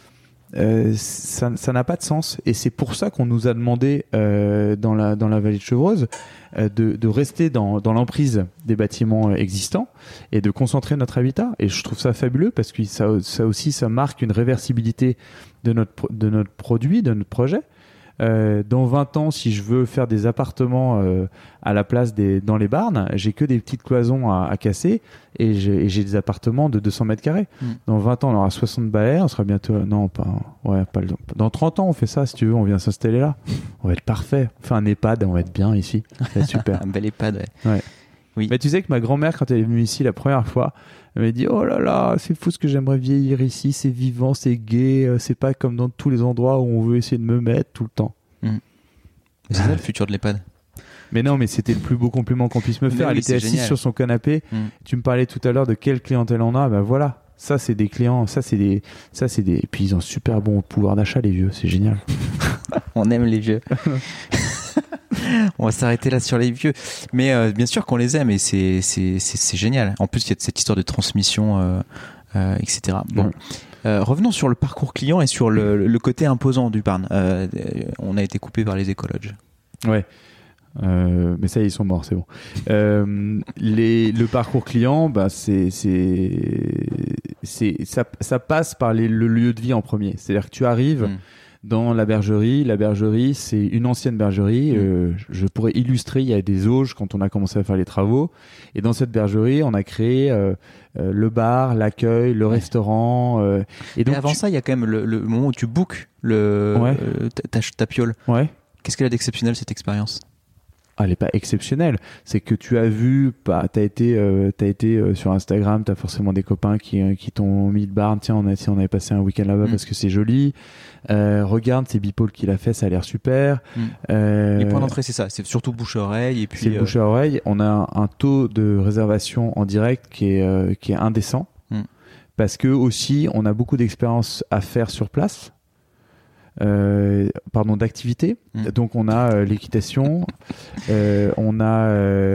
ça n'a pas de sens et c'est pour ça qu'on nous a demandé dans la vallée de Chevreuse de rester dans l'emprise des bâtiments existants et de concentrer notre habitat, et je trouve ça fabuleux parce que ça aussi ça marque une réversibilité de notre produit, de notre projet. Dans 20 ans, si je veux faire des appartements à la place dans les Barnes, j'ai que des petites cloisons à casser et j'ai des appartements de 200 mètres carrés. Dans 20 ans, on aura 60 balais, on sera bientôt... Non, pas dans 30 ans, on fait ça, si tu veux, on vient s'installer là. On va être parfait. On fait un EHPAD, on va être bien ici. C'est super. Un bel EHPAD, ouais. Oui. Mais tu sais que ma grand-mère, quand elle est venue ici la première fois, elle m'a dit « Oh là là, c'est fou ce que j'aimerais vieillir ici, c'est vivant, c'est gai, c'est pas comme dans tous les endroits où on veut essayer de me mettre tout le temps. » C'est ça le futur de l'EHPAD. Mais non, mais c'était le plus beau compliment qu'on puisse me faire. Elle était assise sur son canapé. Tu me parlais tout à l'heure de quelle clientèle on a. Ben voilà, ça c'est des clients, ça c'est des. Et puis ils ont super bon pouvoir d'achat, les vieux, c'est génial. On aime les vieux. On va s'arrêter là sur les vieux, mais bien sûr qu'on les aime et c'est génial. En plus, il y a cette histoire de transmission, etc. Bon, revenons sur le parcours client et sur le côté imposant du Barn. On a été coupé par les écologes. Ouais. Mais ça, ils sont morts, c'est bon. Le parcours client, bah, ça passe par le lieu de vie en premier. C'est-à-dire que tu arrives dans la bergerie. La bergerie, c'est une ancienne bergerie. Je pourrais illustrer, il y a des auges quand on a commencé à faire les travaux. Et dans cette bergerie, on a créé le bar, l'accueil, le restaurant. Et donc, avant ça, il y a quand même le moment où tu bookes ta piole. Ouais. Qu'est-ce qu'elle a d'exceptionnel, cette expérience ? Elle n'est pas exceptionnelle. C'est que tu as vu, t'as été sur Instagram, t'as forcément des copains qui t'ont mis le Barn. Tiens, on avait passé un week-end là-bas parce que c'est joli. Regarde, c'est Bipole qui l'a fait, ça a l'air super. Les points d'entrée, c'est ça. C'est surtout bouche à oreille. Et puis, c'est le bouche à oreille. On a un taux de réservation en direct qui est indécent. Parce que aussi, on a beaucoup d'expériences à faire sur place. D'activité. Donc on a l'équitation, on a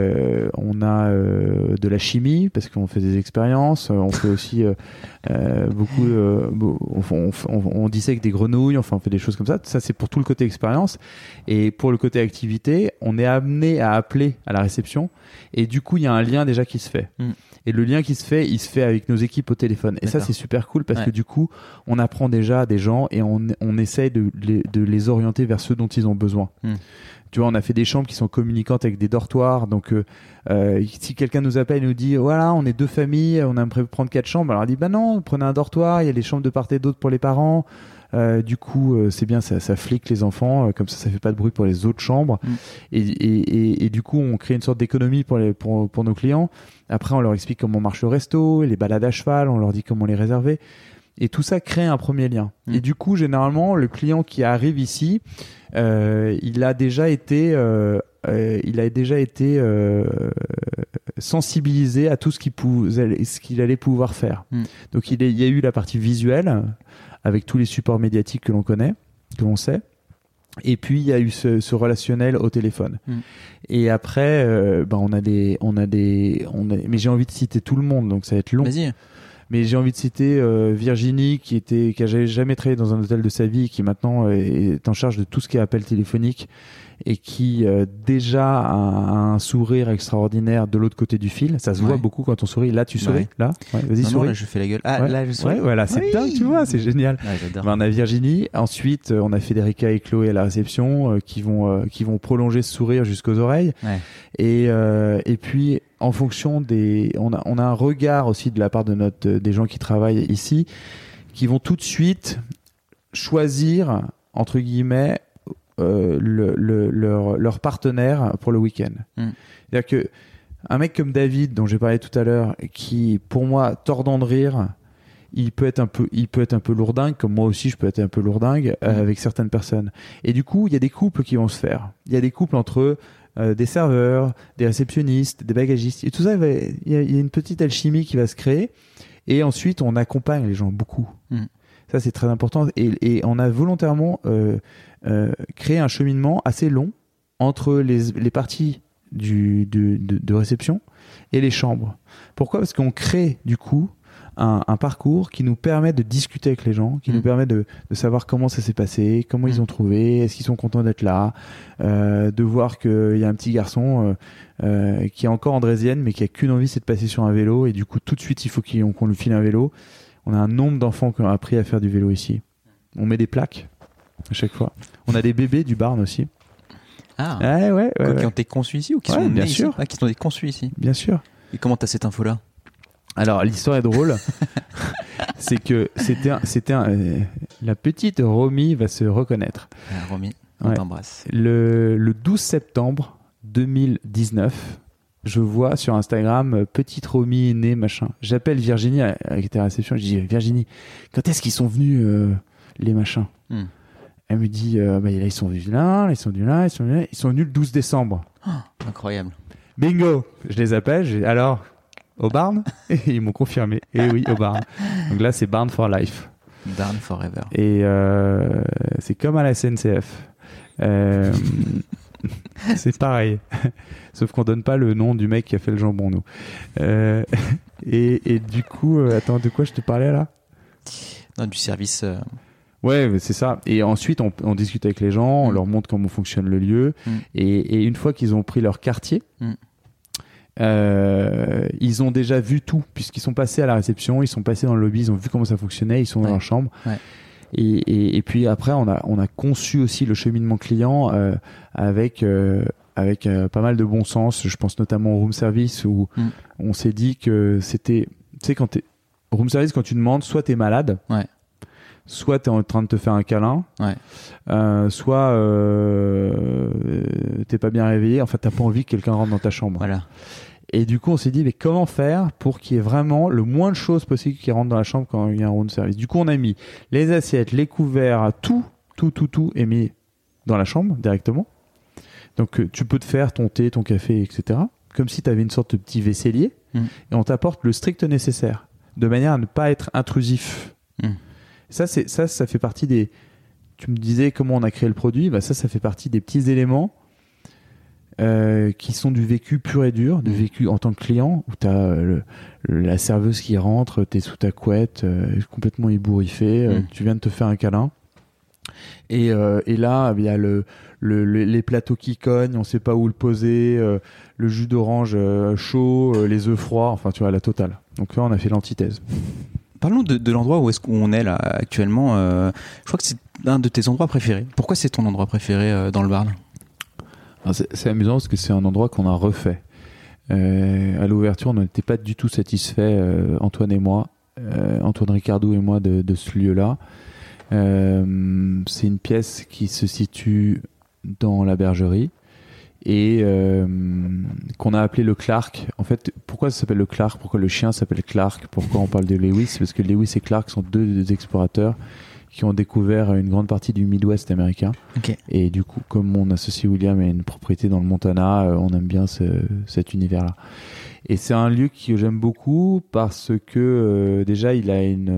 de la chimie parce qu'on fait des expériences, on fait aussi beaucoup on dissèque des grenouilles, enfin on fait des choses comme ça. Ça c'est pour tout le côté expérience, et pour le côté activité, on est amené à appeler à la réception et du coup il y a un lien déjà qui se fait. Et le lien qui se fait, il se fait avec nos équipes au téléphone. Et ça, c'est super cool parce que du coup, on apprend déjà des gens et on essaye de les orienter vers ceux dont ils ont besoin. Tu vois, on a fait des chambres qui sont communicantes avec des dortoirs. Donc, si quelqu'un nous appelle et nous dit, voilà, on est 2 familles, on aimerait prendre 4 chambres. Alors, on dit, bah non, prenez un dortoir, il y a les chambres de part et d'autre pour les parents. Du coup, c'est bien, ça flique les enfants, comme ça fait pas de bruit pour les autres chambres. Et du coup, on crée une sorte d'économie pour nos clients. Après, on leur explique comment marche le resto, les balades à cheval, on leur dit comment les réserver. Et tout ça crée un premier lien. Et du coup, généralement, le client qui arrive ici, il a déjà été sensibilisé à tout ce qu'il allait pouvoir faire. Donc, il y a eu la partie visuelle, avec tous les supports médiatiques que l'on connaît, que l'on sait. Et puis il y a eu ce relationnel au téléphone. Et après, on a mais j'ai envie de citer tout le monde, donc ça va être long. Vas-y. Mais j'ai envie de citer Virginie qui a jamais travaillé dans un hôtel de sa vie, qui maintenant est en charge de tout ce qui est appel téléphonique et qui déjà a un sourire extraordinaire de l'autre côté du fil. Ça se voit beaucoup quand on sourit. Là, tu souris. Là, vas-y, souris. Non, là, je fais la gueule. Ah, là, je souris. Ouais, voilà, c'est dingue, tu vois, c'est génial. Ouais, j'adore. On a Virginie. Ensuite, on a Federica et Chloé à la réception qui vont prolonger ce sourire jusqu'aux oreilles. Ouais. Et puis, en fonction on a un regard aussi de la part des gens qui travaillent ici, qui vont tout de suite choisir, entre guillemets, leur partenaire pour le week-end. C'est-à-dire que un mec comme David, dont j'ai parlé tout à l'heure, qui pour moi tordant de rire, il peut être un peu lourdingue, comme moi aussi je peux être un peu lourdingue avec certaines personnes. Et du coup, il y a des couples qui vont se faire. Il y a des couples entre des serveurs, des réceptionnistes, des bagagistes, et tout ça, il y a une petite alchimie qui va se créer. Et ensuite, on accompagne les gens beaucoup. Ça, c'est très important. Et on a volontairement créé un cheminement assez long entre les parties de réception et les chambres. Pourquoi ? Parce qu'on crée, du coup, un parcours qui nous permet de discuter avec les gens, qui nous permet de savoir comment ça s'est passé, comment ils ont trouvé, est-ce qu'ils sont contents d'être là, de voir qu'il y a un petit garçon qui est encore andrésienne, mais qui a qu'une envie, c'est de passer sur un vélo, et du coup, tout de suite, il faut qu'on lui file un vélo. On a un nombre d'enfants qui ont appris à faire du vélo ici. On met des plaques à chaque fois. On a des bébés du Barn aussi. Ah, ouais. Qui ont été conçus ici ou qui sont nés ici ? Ah, qui ont été conçus ici. Bien sûr. Et comment t'as cette info-là ? Alors, l'histoire est drôle. C'est que la petite Romy va se reconnaître. Ah, Romy, on t'embrasse. Le 12 septembre 2019, je vois sur Instagram petite Romy née machin. J'appelle Virginie qui était à la réception. Je dis Virginie, quand est-ce qu'ils sont venus les machins ? Elle me dit là, ils sont venus là, ils sont venus là, ils sont venus le 12 décembre. Oh, incroyable. Bingo. Je les appelle. Alors, au Barn ? Et ils m'ont confirmé. Et oui, au Barn. Donc là, c'est Barn for Life. Barn Forever. Et c'est comme à la SNCF. C'est pareil. Sauf qu'on donne pas le nom du mec qui a fait le jambon, nous. Et du coup, attends, de quoi je te parlais là ? Non, du service. Ouais, c'est ça. Et ensuite, on discute avec les gens, on leur montre comment fonctionne le lieu. Et une fois qu'ils ont pris leur quartier, ils ont déjà vu tout, puisqu'ils sont passés à la réception, ils sont passés dans le lobby, ils ont vu comment ça fonctionnait, ils sont dans leur chambre. Ouais. Et puis après, on a conçu aussi le cheminement client avec pas mal de bon sens. Je pense notamment au room service où on s'est dit que c'était, tu sais, au room service, quand tu demandes, soit t'es malade, soit t'es en train de te faire un câlin, soit t'es pas bien réveillé. Enfin, t'as pas envie que quelqu'un rentre dans ta chambre. Voilà. Et du coup, on s'est dit, mais comment faire pour qu'il y ait vraiment le moins de choses possible qui rentrent dans la chambre quand il y a un room service. Du coup, on a mis les assiettes, les couverts, tout est mis dans la chambre directement. Donc, tu peux te faire ton thé, ton café, etc. Comme si tu avais une sorte de petit vaisselier. Et on t'apporte le strict nécessaire, de manière à ne pas être intrusif. Ça fait partie des... Tu me disais comment on a créé le produit. Ça fait partie des petits éléments qui sont du vécu pur et dur, du vécu en tant que client, où tu as la serveuse qui rentre, tu es sous ta couette, complètement ébouriffé, tu viens de te faire un câlin. Et là, il y a les plateaux qui cognent, on sait pas où le poser, le jus d'orange chaud, les œufs froids, enfin tu vois, la totale. Donc là, on a fait l'antithèse. Parlons de l'endroit où on est là actuellement. Je crois que c'est un de tes endroits préférés. Pourquoi c'est ton endroit préféré dans le Barn ? C'est amusant parce que c'est un endroit qu'on a refait. À l'ouverture, on n'était pas du tout satisfait, Antoine et moi, Antoine Ricardou et moi, de ce lieu-là. C'est une pièce qui se situe dans la bergerie et qu'on a appelé le Clark. En fait, pourquoi ça s'appelle le Clark ? Pourquoi le chien s'appelle Clark ? Pourquoi on parle de Lewis ? C'est parce que Lewis et Clark sont deux explorateurs qui ont découvert une grande partie du Midwest américain. Okay. Et du coup, comme mon associé William a une propriété dans le Montana, on aime bien cet univers-là. Et c'est un lieu que j'aime beaucoup parce que déjà, il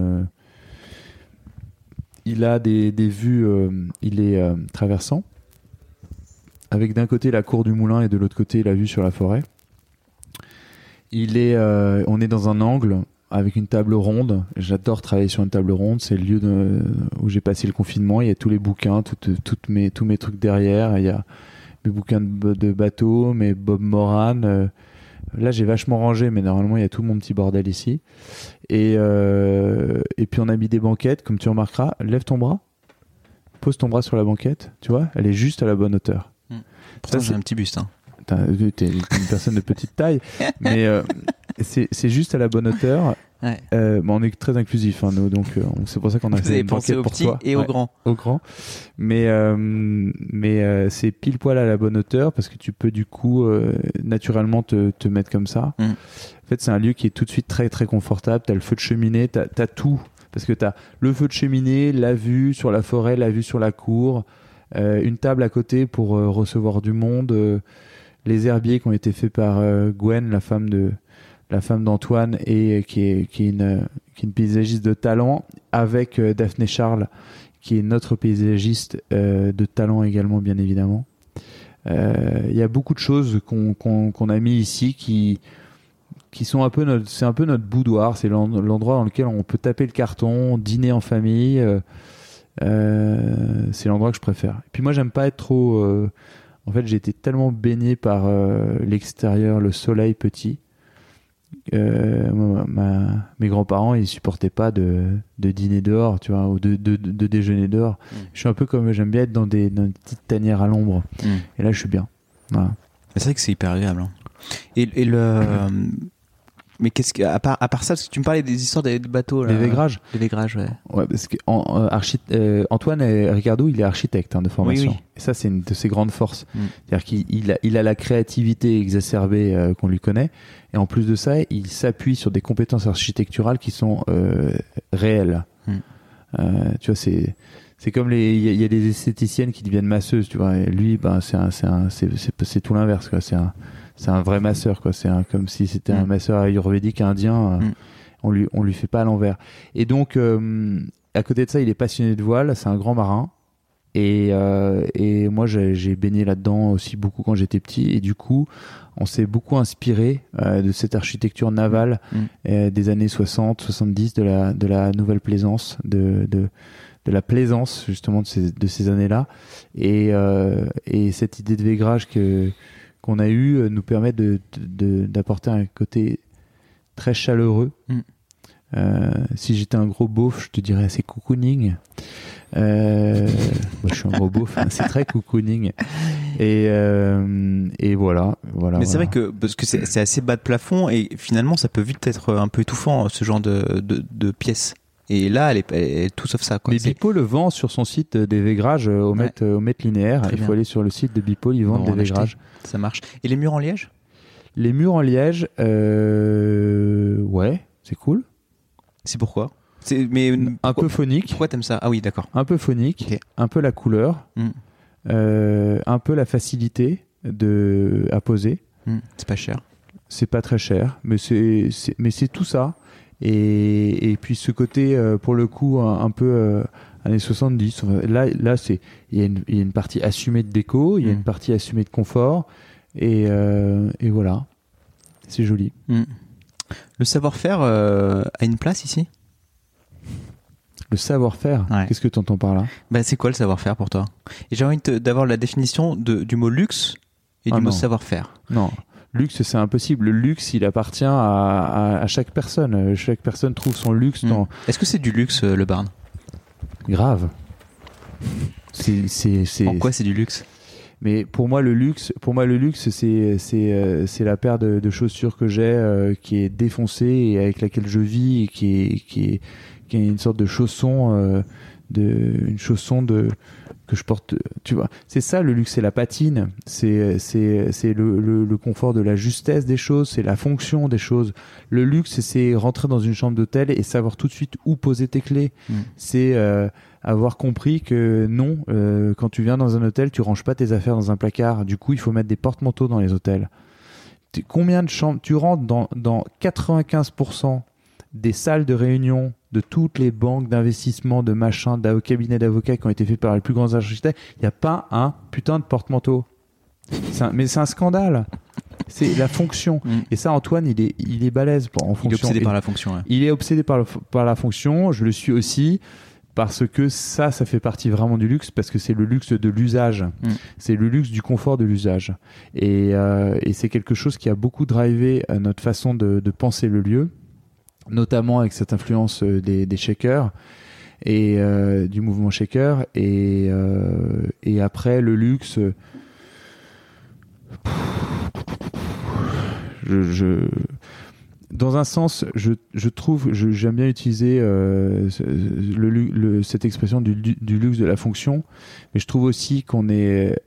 a des vues, il est traversant, avec d'un côté la cour du moulin et de l'autre côté la vue sur la forêt. On est dans un angle avec une table ronde. J'adore travailler sur une table ronde. C'est le lieu où j'ai passé le confinement. Il y a tous les bouquins, tous mes trucs derrière. Il y a mes bouquins de bateau, mes Bob Moran. Là, j'ai vachement rangé, mais normalement, il y a tout mon petit bordel ici. Et puis, on a mis des banquettes, comme tu remarqueras. Lève ton bras. Pose ton bras sur la banquette. Tu vois, elle est juste à la bonne hauteur. Pourtant, j'ai un petit buste. Hein. T'es une personne de petite taille, mais c'est juste à la bonne hauteur. Ouais. On est très inclusif, hein, nous, donc c'est pour ça qu'on a fait une banquette pour toi. Vous avez pensé aux petits et aux grands. Aux grands. Mais c'est pile poil à la bonne hauteur parce que tu peux du coup naturellement te mettre comme ça. En fait, c'est un lieu qui est tout de suite très très confortable. T'as le feu de cheminée, t'as tout. Parce que t'as le feu de cheminée, la vue sur la forêt, la vue sur la cour, une table à côté pour recevoir du monde, les herbiers qui ont été faits par Gwen, la femme d'Antoine, et qui est une paysagiste de talent, avec Daphné Charles, qui est notre paysagiste de talent également, bien évidemment. Il y a beaucoup de choses qu'on a mis ici qui sont c'est un peu notre boudoir. C'est l'endroit dans lequel on peut taper le carton, dîner en famille. C'est l'endroit que je préfère. Et puis moi, j'aime pas être trop. En fait, j'ai été tellement baigné par l'extérieur, le soleil petit. Mes grands-parents, ils supportaient pas de dîner dehors, tu vois, ou de déjeuner dehors. Je suis un peu comme j'aime bien être dans des petites tanières à l'ombre. Et là, je suis bien. Voilà. C'est vrai que c'est hyper agréable. Hein. Et mais qu'est-ce que, à part ça, parce que tu me parlais des histoires des bateaux, là. Les végrages. Les végrages, ouais. Ouais, parce que Antoine Ricardo, il est architecte de formation. Oui. Et ça, c'est une de ses grandes forces. C'est-à-dire qu'il a la créativité exacerbée qu'on lui connaît. Et en plus de ça, il s'appuie sur des compétences architecturales qui sont réelles. Tu vois, c'est comme il y a des esthéticiennes qui deviennent masseuses, tu vois. Et lui, c'est tout l'inverse, quoi. C'est un vrai masseur, quoi. C'est comme si c'était un masseur ayurvédique indien. On lui fait pas à l'envers. Et donc, à côté de ça, il est passionné de voile. C'est un grand marin. Et moi, j'ai baigné là-dedans aussi beaucoup quand j'étais petit. Et du coup, on s'est beaucoup inspiré de cette architecture navale des années 60, 70, de la Nouvelle Plaisance, de la plaisance justement de ces années-là. Et cette idée de végrage qu'on a eu nous permet d'apporter un côté très chaleureux. Si j'étais un gros beauf, je te dirais c'est cocooning. Moi, je suis un gros beauf, hein, c'est très cocooning. Et voilà. Mais c'est vrai que parce que c'est assez bas de plafond et finalement ça peut vite être un peu étouffant ce genre de pièces. Et là, elle est tout sauf ça, quoi. Mais Bipo le vend sur son site des végrages au mètre linéaire. Il faut aller sur le site de Bipo, ils vendent des végrages. Ça marche. Et les murs en liège ? Les murs en liège, ouais, c'est cool. C'est pourquoi ? Un peu phonique. Pourquoi t'aimes ça ? Ah oui, d'accord. Un peu phonique, okay. Un peu la couleur, un peu la facilité à poser. C'est pas cher. C'est pas très cher, mais c'est tout ça. Et puis ce côté, pour le coup, un peu années 70. Là, il y a une partie assumée de déco, il y a une partie assumée de confort, et voilà, c'est joli. Le savoir-faire a une place ici ? Le savoir-faire, ouais. Qu'est-ce que tu entends par là ? C'est quoi le savoir-faire pour toi ? Et j'ai envie d'avoir la définition du mot luxe et du mot savoir-faire. Non. Luxe, c'est impossible. Le luxe, il appartient à chaque personne. Chaque personne trouve son luxe dans... Est-ce que c'est du luxe, le Barn ? Grave. En quoi c'est du luxe ? Mais pour moi, le luxe, c'est la paire de chaussures que j'ai qui est défoncée et avec laquelle je vis et qui est une sorte de chausson, que je porte, tu vois. C'est ça le luxe, c'est la patine, c'est le confort de la justesse des choses, c'est la fonction des choses. Le luxe, c'est rentrer dans une chambre d'hôtel et savoir tout de suite où poser tes clés. C'est avoir compris que non, quand tu viens dans un hôtel, tu ranges pas tes affaires dans un placard. Du coup, il faut mettre des porte-manteaux dans les hôtels. Combien de chambres tu rentres dans 95% des salles de réunion de toutes les banques d'investissement, de machins, cabinets d'avocats qui ont été faits par les plus grands architectes, il n'y a pas un putain de porte-manteau. Mais c'est un scandale. C'est la fonction. Et ça, Antoine, il est balèze en fonction. Il est obsédé par la fonction. Ouais. Il est obsédé par la fonction. Je le suis aussi. Parce que ça fait partie vraiment du luxe, parce que c'est le luxe de l'usage. C'est le luxe du confort de l'usage. Et c'est quelque chose qui a beaucoup drivé notre façon de penser le lieu, notamment avec cette influence des shakers et du mouvement shaker. Et après, le luxe... Dans un sens, je trouve, j'aime bien utiliser cette expression du luxe de la fonction, mais je trouve aussi qu'on est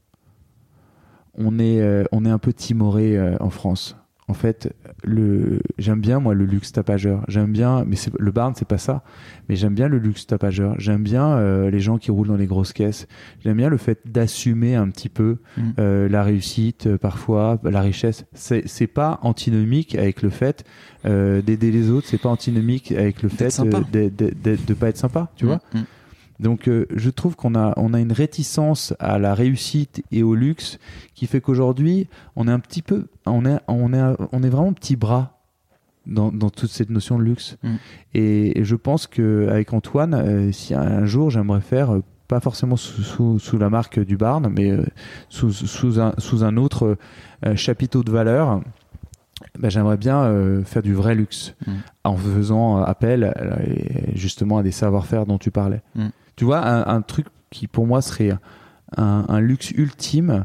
un peu timoré en France. En fait, j'aime bien moi le luxe tapageur. J'aime bien, mais le barn c'est pas ça. Mais j'aime bien le luxe tapageur. J'aime bien les gens qui roulent dans les grosses caisses. J'aime bien le fait d'assumer un petit peu la réussite, parfois la richesse. C'est pas antinomique avec le fait d'aider les autres. C'est pas antinomique avec le fait de pas être sympa. Tu vois. Donc je trouve qu'on a une réticence à la réussite et au luxe qui fait qu'aujourd'hui on est un petit peu on est vraiment petit bras dans toute cette notion de luxe. Et je pense que avec Antoine, si un jour j'aimerais faire pas forcément sous la marque du Barn, mais sous un autre chapiteau de valeur, j'aimerais bien faire du vrai luxe en faisant appel justement à des savoir-faire dont tu parlais. Tu vois, un truc qui pour moi serait un luxe ultime,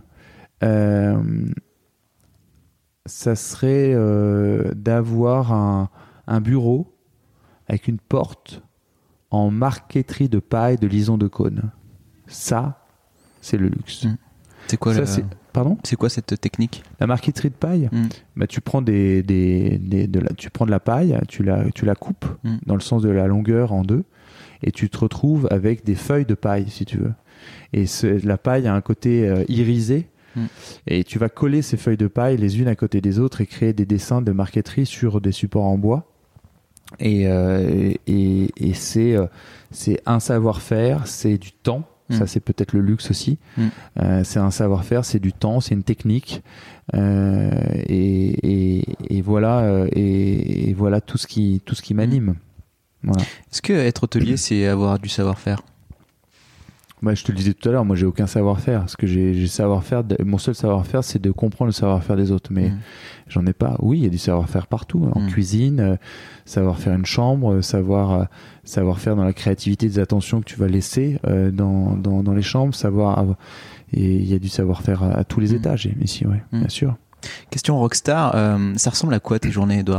ça serait d'avoir un bureau avec une porte en marqueterie de paille de Lison de Cône. Ça, c'est le luxe. C'est quoi Pardon ? C'est quoi cette technique ? La marqueterie de paille, tu prends tu prends de la paille, tu la coupes dans le sens de la longueur en deux, et tu te retrouves avec des feuilles de paille, si tu veux. Et la paille a un côté irisé, et tu vas coller ces feuilles de paille les unes à côté des autres et créer des dessins de marqueterie sur des supports en bois. Et c'est un savoir-faire, c'est du temps. Ça, c'est peut-être le luxe aussi. C'est un savoir-faire, c'est du temps, c'est une technique. Et voilà tout ce qui m'anime. Voilà. Est-ce que être hôtelier, c'est avoir du savoir-faire ? Je te le disais tout à l'heure, moi j'ai aucun savoir-faire. Parce que j'ai savoir-faire, mon seul savoir-faire, c'est de comprendre le savoir-faire des autres. Mais j'en ai pas. Oui, il y a du savoir-faire partout. En cuisine, savoir faire une chambre, savoir faire dans la créativité des attentions que tu vas laisser dans les chambres, et il y a du savoir-faire à tous les étages ici, ouais, bien sûr. Question rockstar, ça ressemble à quoi tes journées, Edouard ?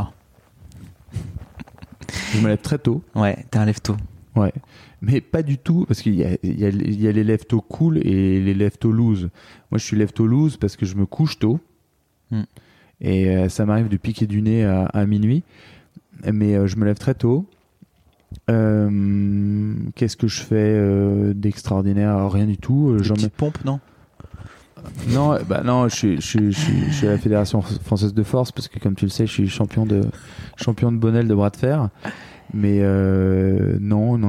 Je me lève très tôt. Ouais, t'es un lève-tôt. Ouais, mais pas du tout, parce qu'il y a les lève-tôt cool et les lève-tôt loose. Moi, je suis lève-tôt loose parce que je me couche tôt. Et ça m'arrive de piquer du nez à minuit. Mais je me lève très tôt. Qu'est-ce que je fais d'extraordinaire ? Rien du tout. Une petite pompe, non ? Non, je suis à la Fédération française de force parce que, comme tu le sais, je suis champion de Bonnel de bras de fer. Mais non,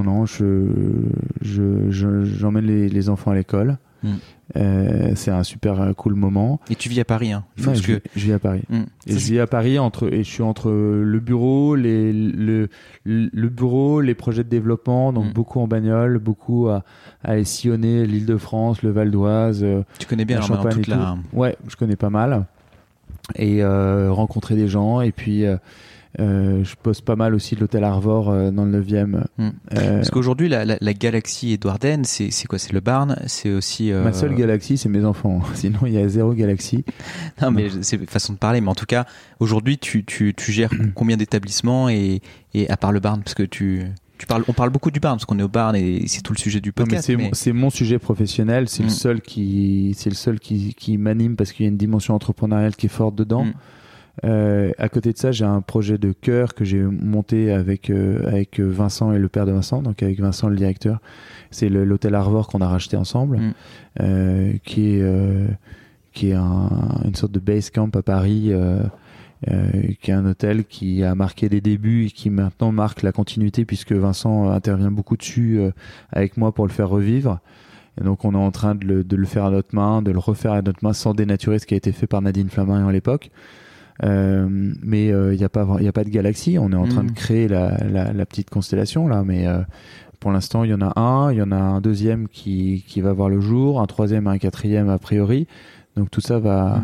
j'emmène les enfants à l'école. C'est un super cool moment. Et tu vis à Paris, hein. Je vis à Paris. Et je vis à Paris et je suis entre le bureau, le bureau, les projets de développement, donc beaucoup en bagnole, beaucoup à aller sillonner l'Île-de-France, le Val d'Oise. Tu connais bien la Champagne toute la... Ouais, je connais pas mal. Et rencontrer des gens, et puis je pose pas mal aussi de l'hôtel Arvor dans le 9e. Parce qu'aujourd'hui, la galaxie Edouardaine, c'est quoi ? C'est le Barn, c'est aussi... Ma seule galaxie, c'est mes enfants. Sinon, il y a zéro galaxie. Non, mais c'est une façon de parler. Mais en tout cas, aujourd'hui, tu gères combien d'établissements et à part le Barn, parce que on parle beaucoup du Barn, parce qu'on est au Barn et c'est tout le sujet du podcast. Non, mais c'est mon sujet professionnel. C'est le seul qui m'anime parce qu'il y a une dimension entrepreneuriale qui est forte dedans. À côté de ça, j'ai un projet de cœur que j'ai monté avec Vincent et le père de Vincent, donc avec Vincent le directeur. C'est l'hôtel Arvor qu'on a racheté ensemble, qui est une sorte de base camp à Paris, qui est un hôtel qui a marqué des débuts et qui maintenant marque la continuité puisque Vincent intervient beaucoup dessus avec moi pour le faire revivre. Et donc on est en train de le faire à notre main, de le refaire à notre main sans dénaturer ce qui a été fait par Nadine Flammarion à l'époque. Mais il y a pas de galaxie. On est en train de créer la petite constellation là, mais pour l'instant il y en a un deuxième qui va voir le jour, un troisième et un quatrième a priori. Donc tout ça va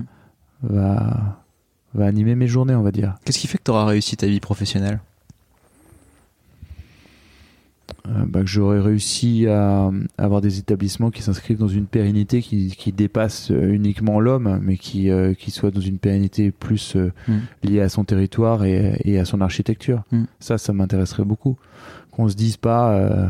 animer mes journées, on va dire. Qu'est-ce qui fait que tu auras réussi ta vie professionnelle ? Que j'aurais réussi à avoir des établissements qui s'inscrivent dans une pérennité qui dépasse uniquement l'homme, mais qui soit dans une pérennité plus liée à son territoire et à son architecture. Ça m'intéresserait beaucoup. Qu'on se dise pas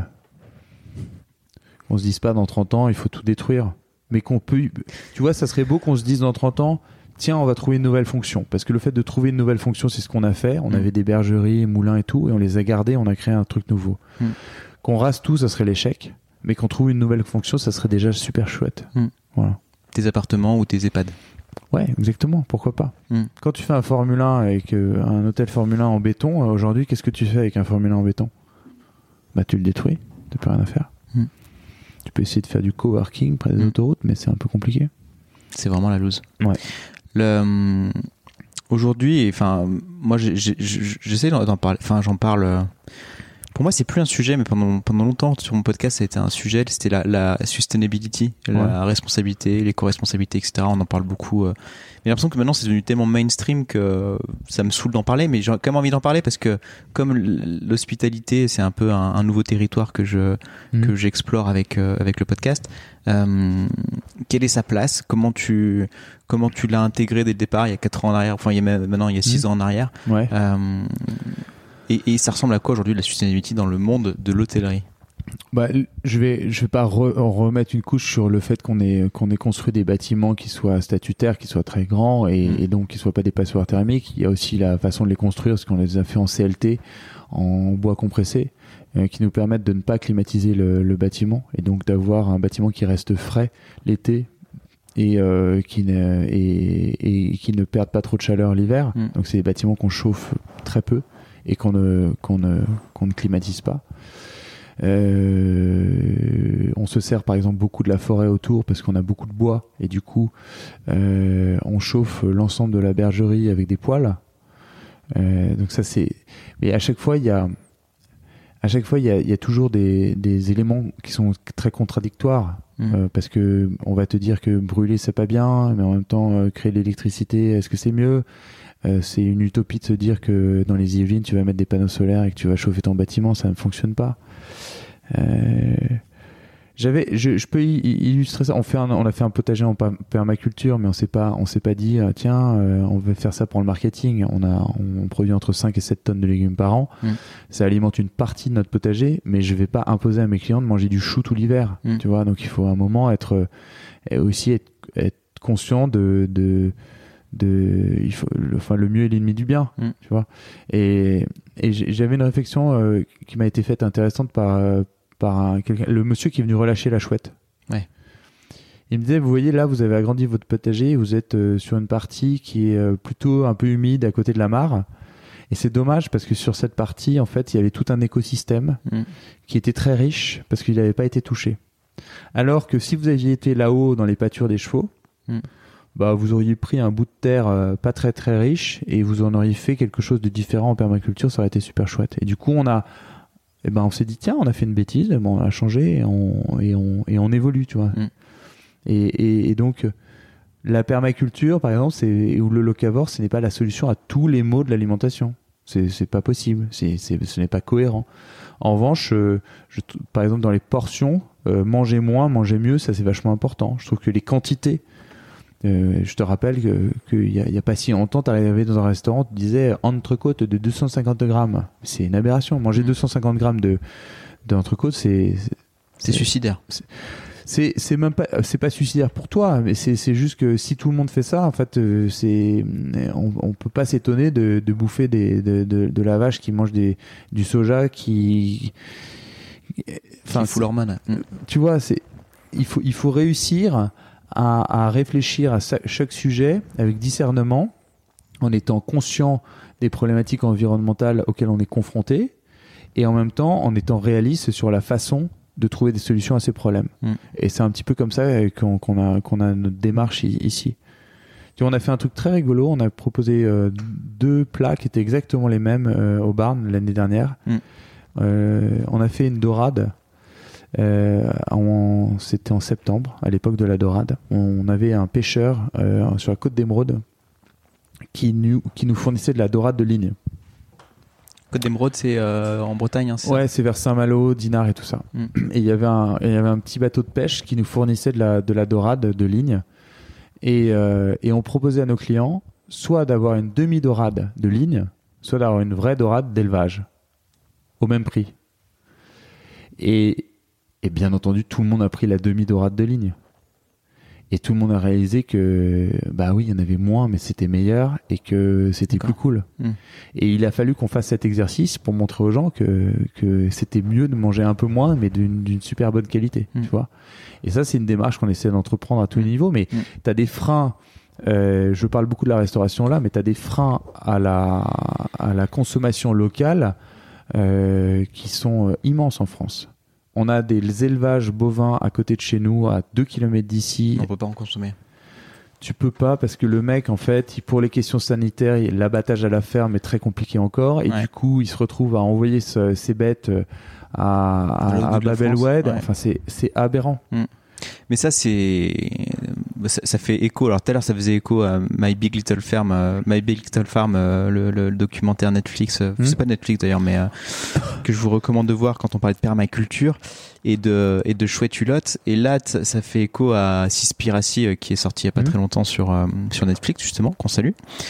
dans 30 ans il faut tout détruire, mais qu'on peut, tu vois, ça serait beau qu'on se dise dans 30 ans tiens, on va trouver une nouvelle fonction. Parce que le fait de trouver une nouvelle fonction, c'est ce qu'on a fait. On avait des bergeries, moulins et tout, et on les a gardés, on a créé un truc nouveau. Qu'on rase tout, ça serait l'échec. Mais qu'on trouve une nouvelle fonction, ça serait déjà super chouette. Voilà. Tes appartements ou tes EHPAD ? Ouais, exactement. Pourquoi pas ? Quand tu fais un Formule 1 avec un hôtel Formule 1 en béton, aujourd'hui, qu'est-ce que tu fais avec un Formule 1 en béton ? Tu le détruis. T'as plus rien à faire. Tu peux essayer de faire du coworking près des autoroutes, mais c'est un peu compliqué. C'est vraiment la loose. Ouais. Aujourd'hui, enfin, moi, j'essaie d'en parler. Enfin, j'en parle. Pour moi, c'est plus un sujet, mais pendant longtemps sur mon podcast, ça a été un sujet. C'était la sustainability, la responsabilité, l'éco-responsabilité, etc. On en parle beaucoup. Mais j'ai l'impression que maintenant, c'est devenu tellement mainstream que ça me saoule d'en parler. Mais j'ai quand même envie d'en parler parce que comme l'hospitalité, c'est un peu un nouveau territoire que j'explore avec le podcast. Quelle est sa place ? Comment tu l'as intégré dès le départ, il y a 4 ans en arrière, enfin il y a 6 ans en arrière. Ouais. Et ça ressemble à quoi aujourd'hui la sustainability dans le monde de l'hôtellerie ? Je vais pas remettre une couche sur le fait qu'on ait construit des bâtiments qui soient statutaires, qui soient très grands et donc qui soient pas des passoires thermiques. Il y a aussi la façon de les construire, parce qu'on les a fait en CLT, en bois compressé, qui nous permettent de ne pas climatiser le bâtiment et donc d'avoir un bâtiment qui reste frais l'été et qui ne perde pas trop de chaleur l'hiver. Donc c'est des bâtiments qu'on chauffe très peu et qu'on ne climatise pas. On se sert par exemple beaucoup de la forêt autour parce qu'on a beaucoup de bois et du coup on chauffe l'ensemble de la bergerie avec des poêles. Donc ça c'est. Mais à chaque fois il y a toujours des éléments qui sont très contradictoires. Parce que on va te dire que brûler c'est pas bien, mais en même temps créer de l'électricité, est-ce que c'est mieux ? C'est une utopie de se dire que dans les Yvelines tu vas mettre des panneaux solaires et que tu vas chauffer ton bâtiment, ça ne fonctionne pas. Je peux illustrer ça. On a fait un potager en permaculture, mais on s'est pas dit tiens on va faire ça pour le marketing. On produit entre 5 et 7 tonnes de légumes par an. Ça alimente une partie de notre potager, mais je vais pas imposer à mes clients de manger du chou tout l'hiver. Tu vois, donc il faut à un moment être conscient le mieux est l'ennemi du bien. Tu vois. Et j'avais une réflexion qui m'a été faite intéressante par le monsieur qui est venu relâcher la chouette. Ouais. Il me disait, vous voyez là, vous avez agrandi votre potager, vous êtes sur une partie qui est plutôt un peu humide à côté de la mare. Et c'est dommage parce que sur cette partie, en fait, il y avait tout un écosystème qui était très riche parce qu'il n'avait pas été touché. Alors que si vous aviez été là-haut dans les pâtures des chevaux, vous auriez pris un bout de terre pas très très riche et vous en auriez fait quelque chose de différent en permaculture, ça aurait été super chouette. Et du coup, on s'est dit tiens, on a fait une bêtise, on a changé et on évolue, tu vois. Et donc la permaculture, par exemple, ou le locavore, ce n'est pas la solution à tous les maux de l'alimentation. C'est pas possible, ce n'est pas cohérent. En revanche, par exemple dans les portions, manger moins, manger mieux, ça c'est vachement important. Je trouve que les quantités, je te rappelle qu'il y a pas si longtemps, tu arrivais dans un restaurant, tu disais entrecôte de 250 grammes. C'est une aberration. Manger 250 grammes d'entrecôte, c'est suicidaire. C'est même pas, c'est pas suicidaire pour toi, mais c'est juste que si tout le monde fait ça, en fait, on peut pas s'étonner de bouffer de la vache qui mange du soja qui fout l'hormone. Tu vois, il faut réussir à réfléchir à chaque sujet avec discernement, en étant conscient des problématiques environnementales auxquelles on est confronté, et en même temps en étant réaliste sur la façon de trouver des solutions à ces problèmes. Et c'est un petit peu comme ça qu'on a notre démarche ici. Tu vois, on a fait un truc très rigolo. On a proposé 2 plats qui étaient exactement les mêmes au Barn l'année dernière. On a fait une dorade. C'était en septembre, à l'époque de la dorade. On avait un pêcheur sur la côte d'Émeraude qui nous fournissait de la dorade de ligne. Côte d'Émeraude, c'est en Bretagne, hein, c'est ouais, c'est vers Saint-Malo, Dinard et tout ça. Et il y avait un petit bateau de pêche qui nous fournissait de la dorade de ligne. Et on proposait à nos clients soit d'avoir une demi-dorade de ligne, soit d'avoir une vraie dorade d'élevage, au même prix. Et bien entendu, tout le monde a pris la demi-dorade de ligne. Et tout le monde a réalisé que, bah oui, il y en avait moins, mais c'était meilleur et que c'était plus cool. Et il a fallu qu'on fasse cet exercice pour montrer aux gens que c'était mieux de manger un peu moins, mais d'une super bonne qualité, tu vois. Et ça, c'est une démarche qu'on essaie d'entreprendre à tous les niveaux, mais tu as des freins. Je parle beaucoup de la restauration là, mais tu as des freins à la consommation locale qui sont immenses en France. On a des élevages bovins à côté de chez nous, à 2 km d'ici. On peut pas en consommer. Tu peux pas parce que le mec, en fait, pour les questions sanitaires, l'abattage à la ferme est très compliqué encore. Et du coup, il se retrouve à envoyer ses bêtes à Babelwed. Enfin, c'est aberrant. Mais ça fait écho. Alors tout à l'heure, ça faisait écho à My Big Little Farm, le documentaire Netflix. C'est pas Netflix d'ailleurs, mais que je vous recommande de voir quand on parlait de permaculture et de chouette hulotte. Et là, ça fait écho à Seaspiracy qui est sorti il y a pas très longtemps sur Netflix justement, qu'on salue.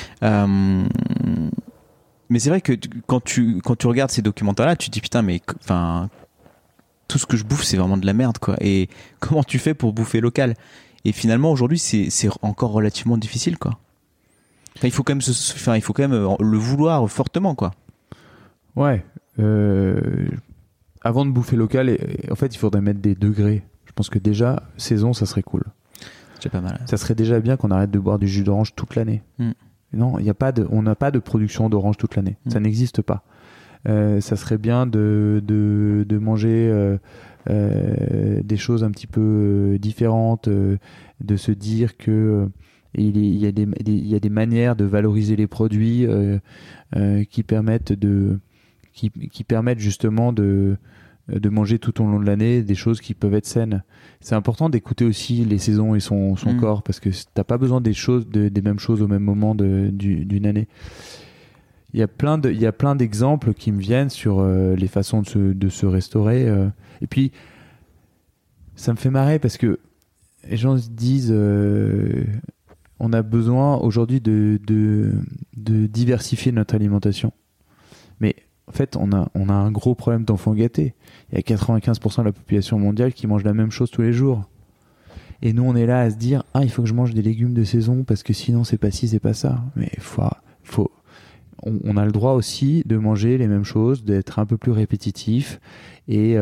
Mais c'est vrai que quand tu regardes ces documentaires-là, tu te dis putain, mais enfin. Tout ce que je bouffe, c'est vraiment de la merde, quoi. Et comment tu fais pour bouffer local ? Et finalement, aujourd'hui, c'est encore relativement difficile, quoi. Enfin, il faut quand même le vouloir fortement, quoi. Ouais. Avant de bouffer local, en fait, il faudrait mettre des degrés. Je pense que déjà, saison, ça serait cool. C'est pas mal. Ça serait déjà bien qu'on arrête de boire du jus d'orange toute l'année. Non, on n'a pas de production d'orange toute l'année. Ça n'existe pas. Ça serait bien de manger des choses un petit peu différentes, de se dire que il y a des manières de valoriser les produits qui permettent justement de manger tout au long de l'année des choses qui peuvent être saines. C'est important d'écouter aussi les saisons et son corps, parce que t'as pas besoin des mêmes choses au même moment d'une année. Il y a plein d'exemples qui me viennent sur les façons de se restaurer. Et puis, ça me fait marrer parce que les gens se disent on a besoin aujourd'hui de diversifier notre alimentation. Mais en fait, on a un gros problème d'enfants gâtés. Il y a 95% de la population mondiale qui mange la même chose tous les jours. Et nous, on est là à se dire il faut que je mange des légumes de saison parce que sinon, c'est pas ci, c'est pas ça. Mais on a le droit aussi de manger les mêmes choses, d'être un peu plus répétitif. Et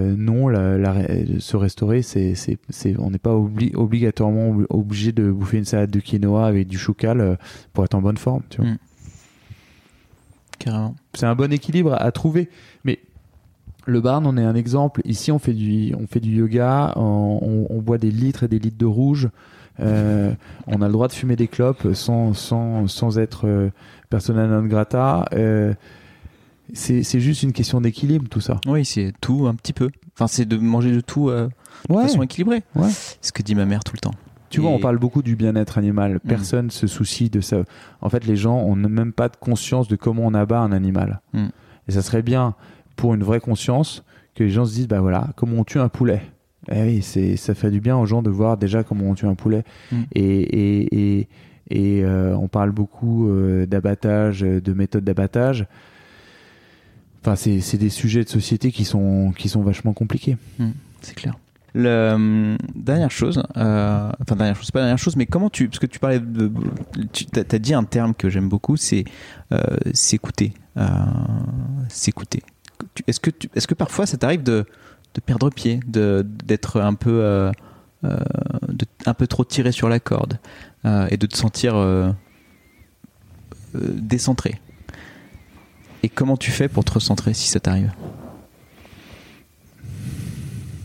se restaurer, on n'est pas obligatoirement obligé de bouffer une salade de quinoa avec du choucal pour être en bonne forme. Tu vois. Carrément. C'est un bon équilibre à trouver. Mais le Barn, on est un exemple. Ici, on fait du yoga, on boit des litres et des litres de rouge. On a le droit de fumer des clopes sans être persona non grata. C'est juste une question d'équilibre, tout ça. Oui, c'est tout un petit peu. Enfin, c'est de manger de tout de façon équilibrée. Ouais. C'est ce que dit ma mère tout le temps. Tu vois, on parle beaucoup du bien-être animal. Personne se soucie de ça. En fait, les gens ont même pas de conscience de comment on abat un animal. Et ça serait bien, pour une vraie conscience, que les gens se disent, bah voilà, comment on tue un poulet. Eh oui, ça fait du bien aux gens de voir déjà comment on tue un poulet. Et on parle beaucoup d'abattage, de méthodes d'abattage. Enfin, c'est des sujets de société qui sont vachement compliqués. C'est clair. Dernière chose, c'est pas dernière chose, mais comment parce que tu parlais t'as dit un terme que j'aime beaucoup, c'est s'écouter. S'écouter. Est-ce que parfois ça t'arrive de perdre pied, d'être un peu trop tiré sur la corde et de te sentir décentré? Et comment tu fais pour te recentrer si ça t'arrive?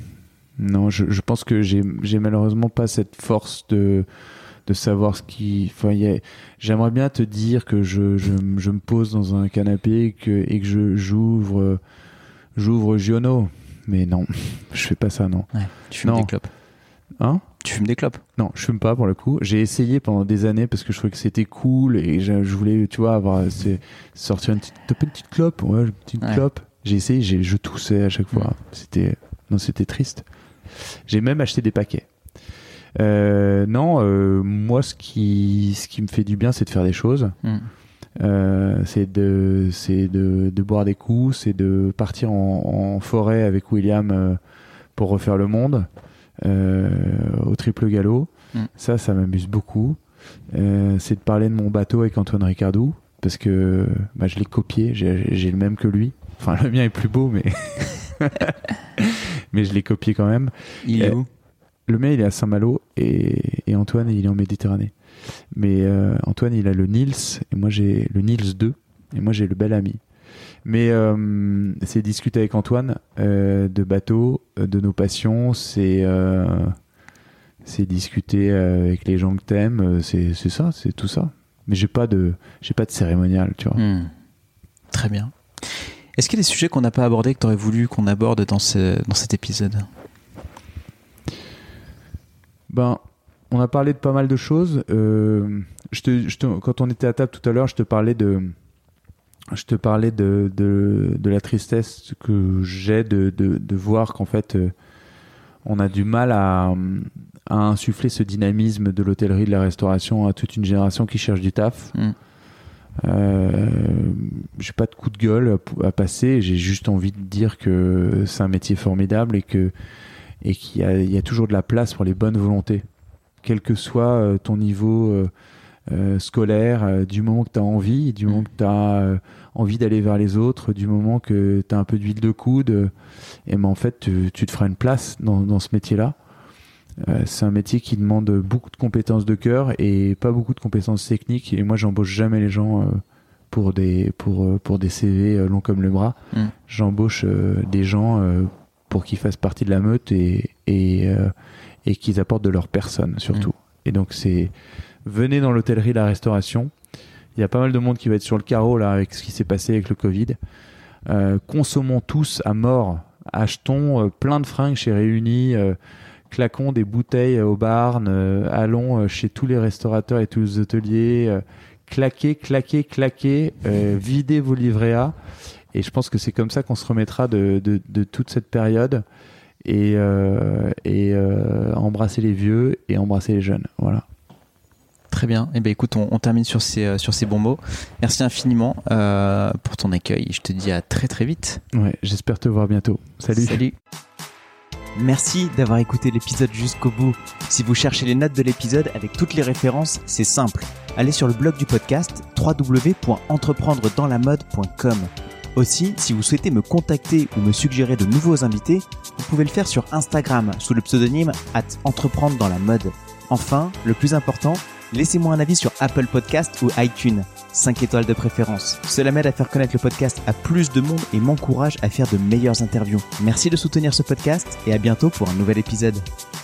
Non, je pense que j'ai malheureusement pas cette force de savoir ce qui. Enfin, j'aimerais bien te dire que je me pose dans un canapé et que j'ouvre Giono, mais non, je fais pas ça, non. Ouais, tu fumes des clopes. Hein? Tu fumes des clopes? Non, je fume pas pour le coup. J'ai essayé pendant des années parce que je trouvais que c'était cool et je voulais, tu vois, sortir une petite clope, une petite clope. J'ai essayé, je toussais à chaque fois. C'était triste. J'ai même acheté des paquets. Moi, ce qui me fait du bien, c'est de faire des choses. C'est de boire des coups, c'est de partir en forêt avec William pour refaire le monde au triple galop. Ça m'amuse beaucoup. C'est de parler de mon bateau avec Antoine Ricardou parce que je l'ai copié, j'ai le même que lui. Enfin, le mien est plus beau, mais mais je l'ai copié quand même. Il est où? Le mien, il est à Saint-Malo et Antoine, il est en Méditerranée. Mais Antoine, il a le Nils et moi j'ai le Nils 2 et moi j'ai le Bel Ami. Mais c'est discuter avec Antoine de bateau, de nos passions, c'est discuter avec les gens que t'aimes, c'est ça, c'est tout ça. Mais j'ai pas de cérémonial, tu vois. Très bien. Est-ce qu'il y a des sujets qu'on n'a pas abordés que tu aurais voulu qu'on aborde dans cet épisode? On a parlé de pas mal de choses. Quand on était à table tout à l'heure, je te parlais de la tristesse que j'ai de voir qu'en fait, on a du mal à insuffler ce dynamisme de l'hôtellerie, de la restauration à toute une génération qui cherche du taf. J'ai pas de coup de gueule à passer, j'ai juste envie de dire que c'est un métier formidable et qu'il y a toujours de la place pour les bonnes volontés, quel que soit ton niveau scolaire, du moment que tu as envie, du moment que tu as envie d'aller vers les autres, du moment que tu as un peu d'huile de coude, en fait tu te feras une place dans ce métier-là. C'est un métier qui demande beaucoup de compétences de cœur et pas beaucoup de compétences techniques, et moi j'embauche jamais les gens pour des CV longs comme le bras. J'embauche des gens pour qu'ils fassent partie de la meute et qu'ils apportent de leur personne surtout. Et donc venez dans l'hôtellerie, la restauration. Il y a pas mal de monde qui va être sur le carreau là avec ce qui s'est passé avec le Covid. Consommons tous à mort. Achetons plein de fringues chez Réunis. Claquons des bouteilles au Barn, allons chez tous les restaurateurs et tous les hôteliers, claquez, videz vos livrets A. Et je pense que c'est comme ça qu'on se remettra de toute cette période et embrasser les vieux et embrasser les jeunes. Voilà. Très bien. Eh bien, écoute, on termine sur ces bons mots. Merci infiniment pour ton accueil. Je te dis à très très vite. Ouais, j'espère te voir bientôt. Salut. Merci d'avoir écouté l'épisode jusqu'au bout. Si vous cherchez les notes de l'épisode avec toutes les références, c'est simple. Allez sur le blog du podcast www.entreprendredanslamode.com. Aussi, si vous souhaitez me contacter ou me suggérer de nouveaux invités, vous pouvez le faire sur Instagram sous le pseudonyme @entreprendre-dans-la-mode. Enfin, le plus important, laissez-moi un avis sur Apple Podcast ou iTunes. 5 étoiles de préférence. Cela m'aide à faire connaître le podcast à plus de monde et m'encourage à faire de meilleures interviews. Merci de soutenir ce podcast et à bientôt pour un nouvel épisode.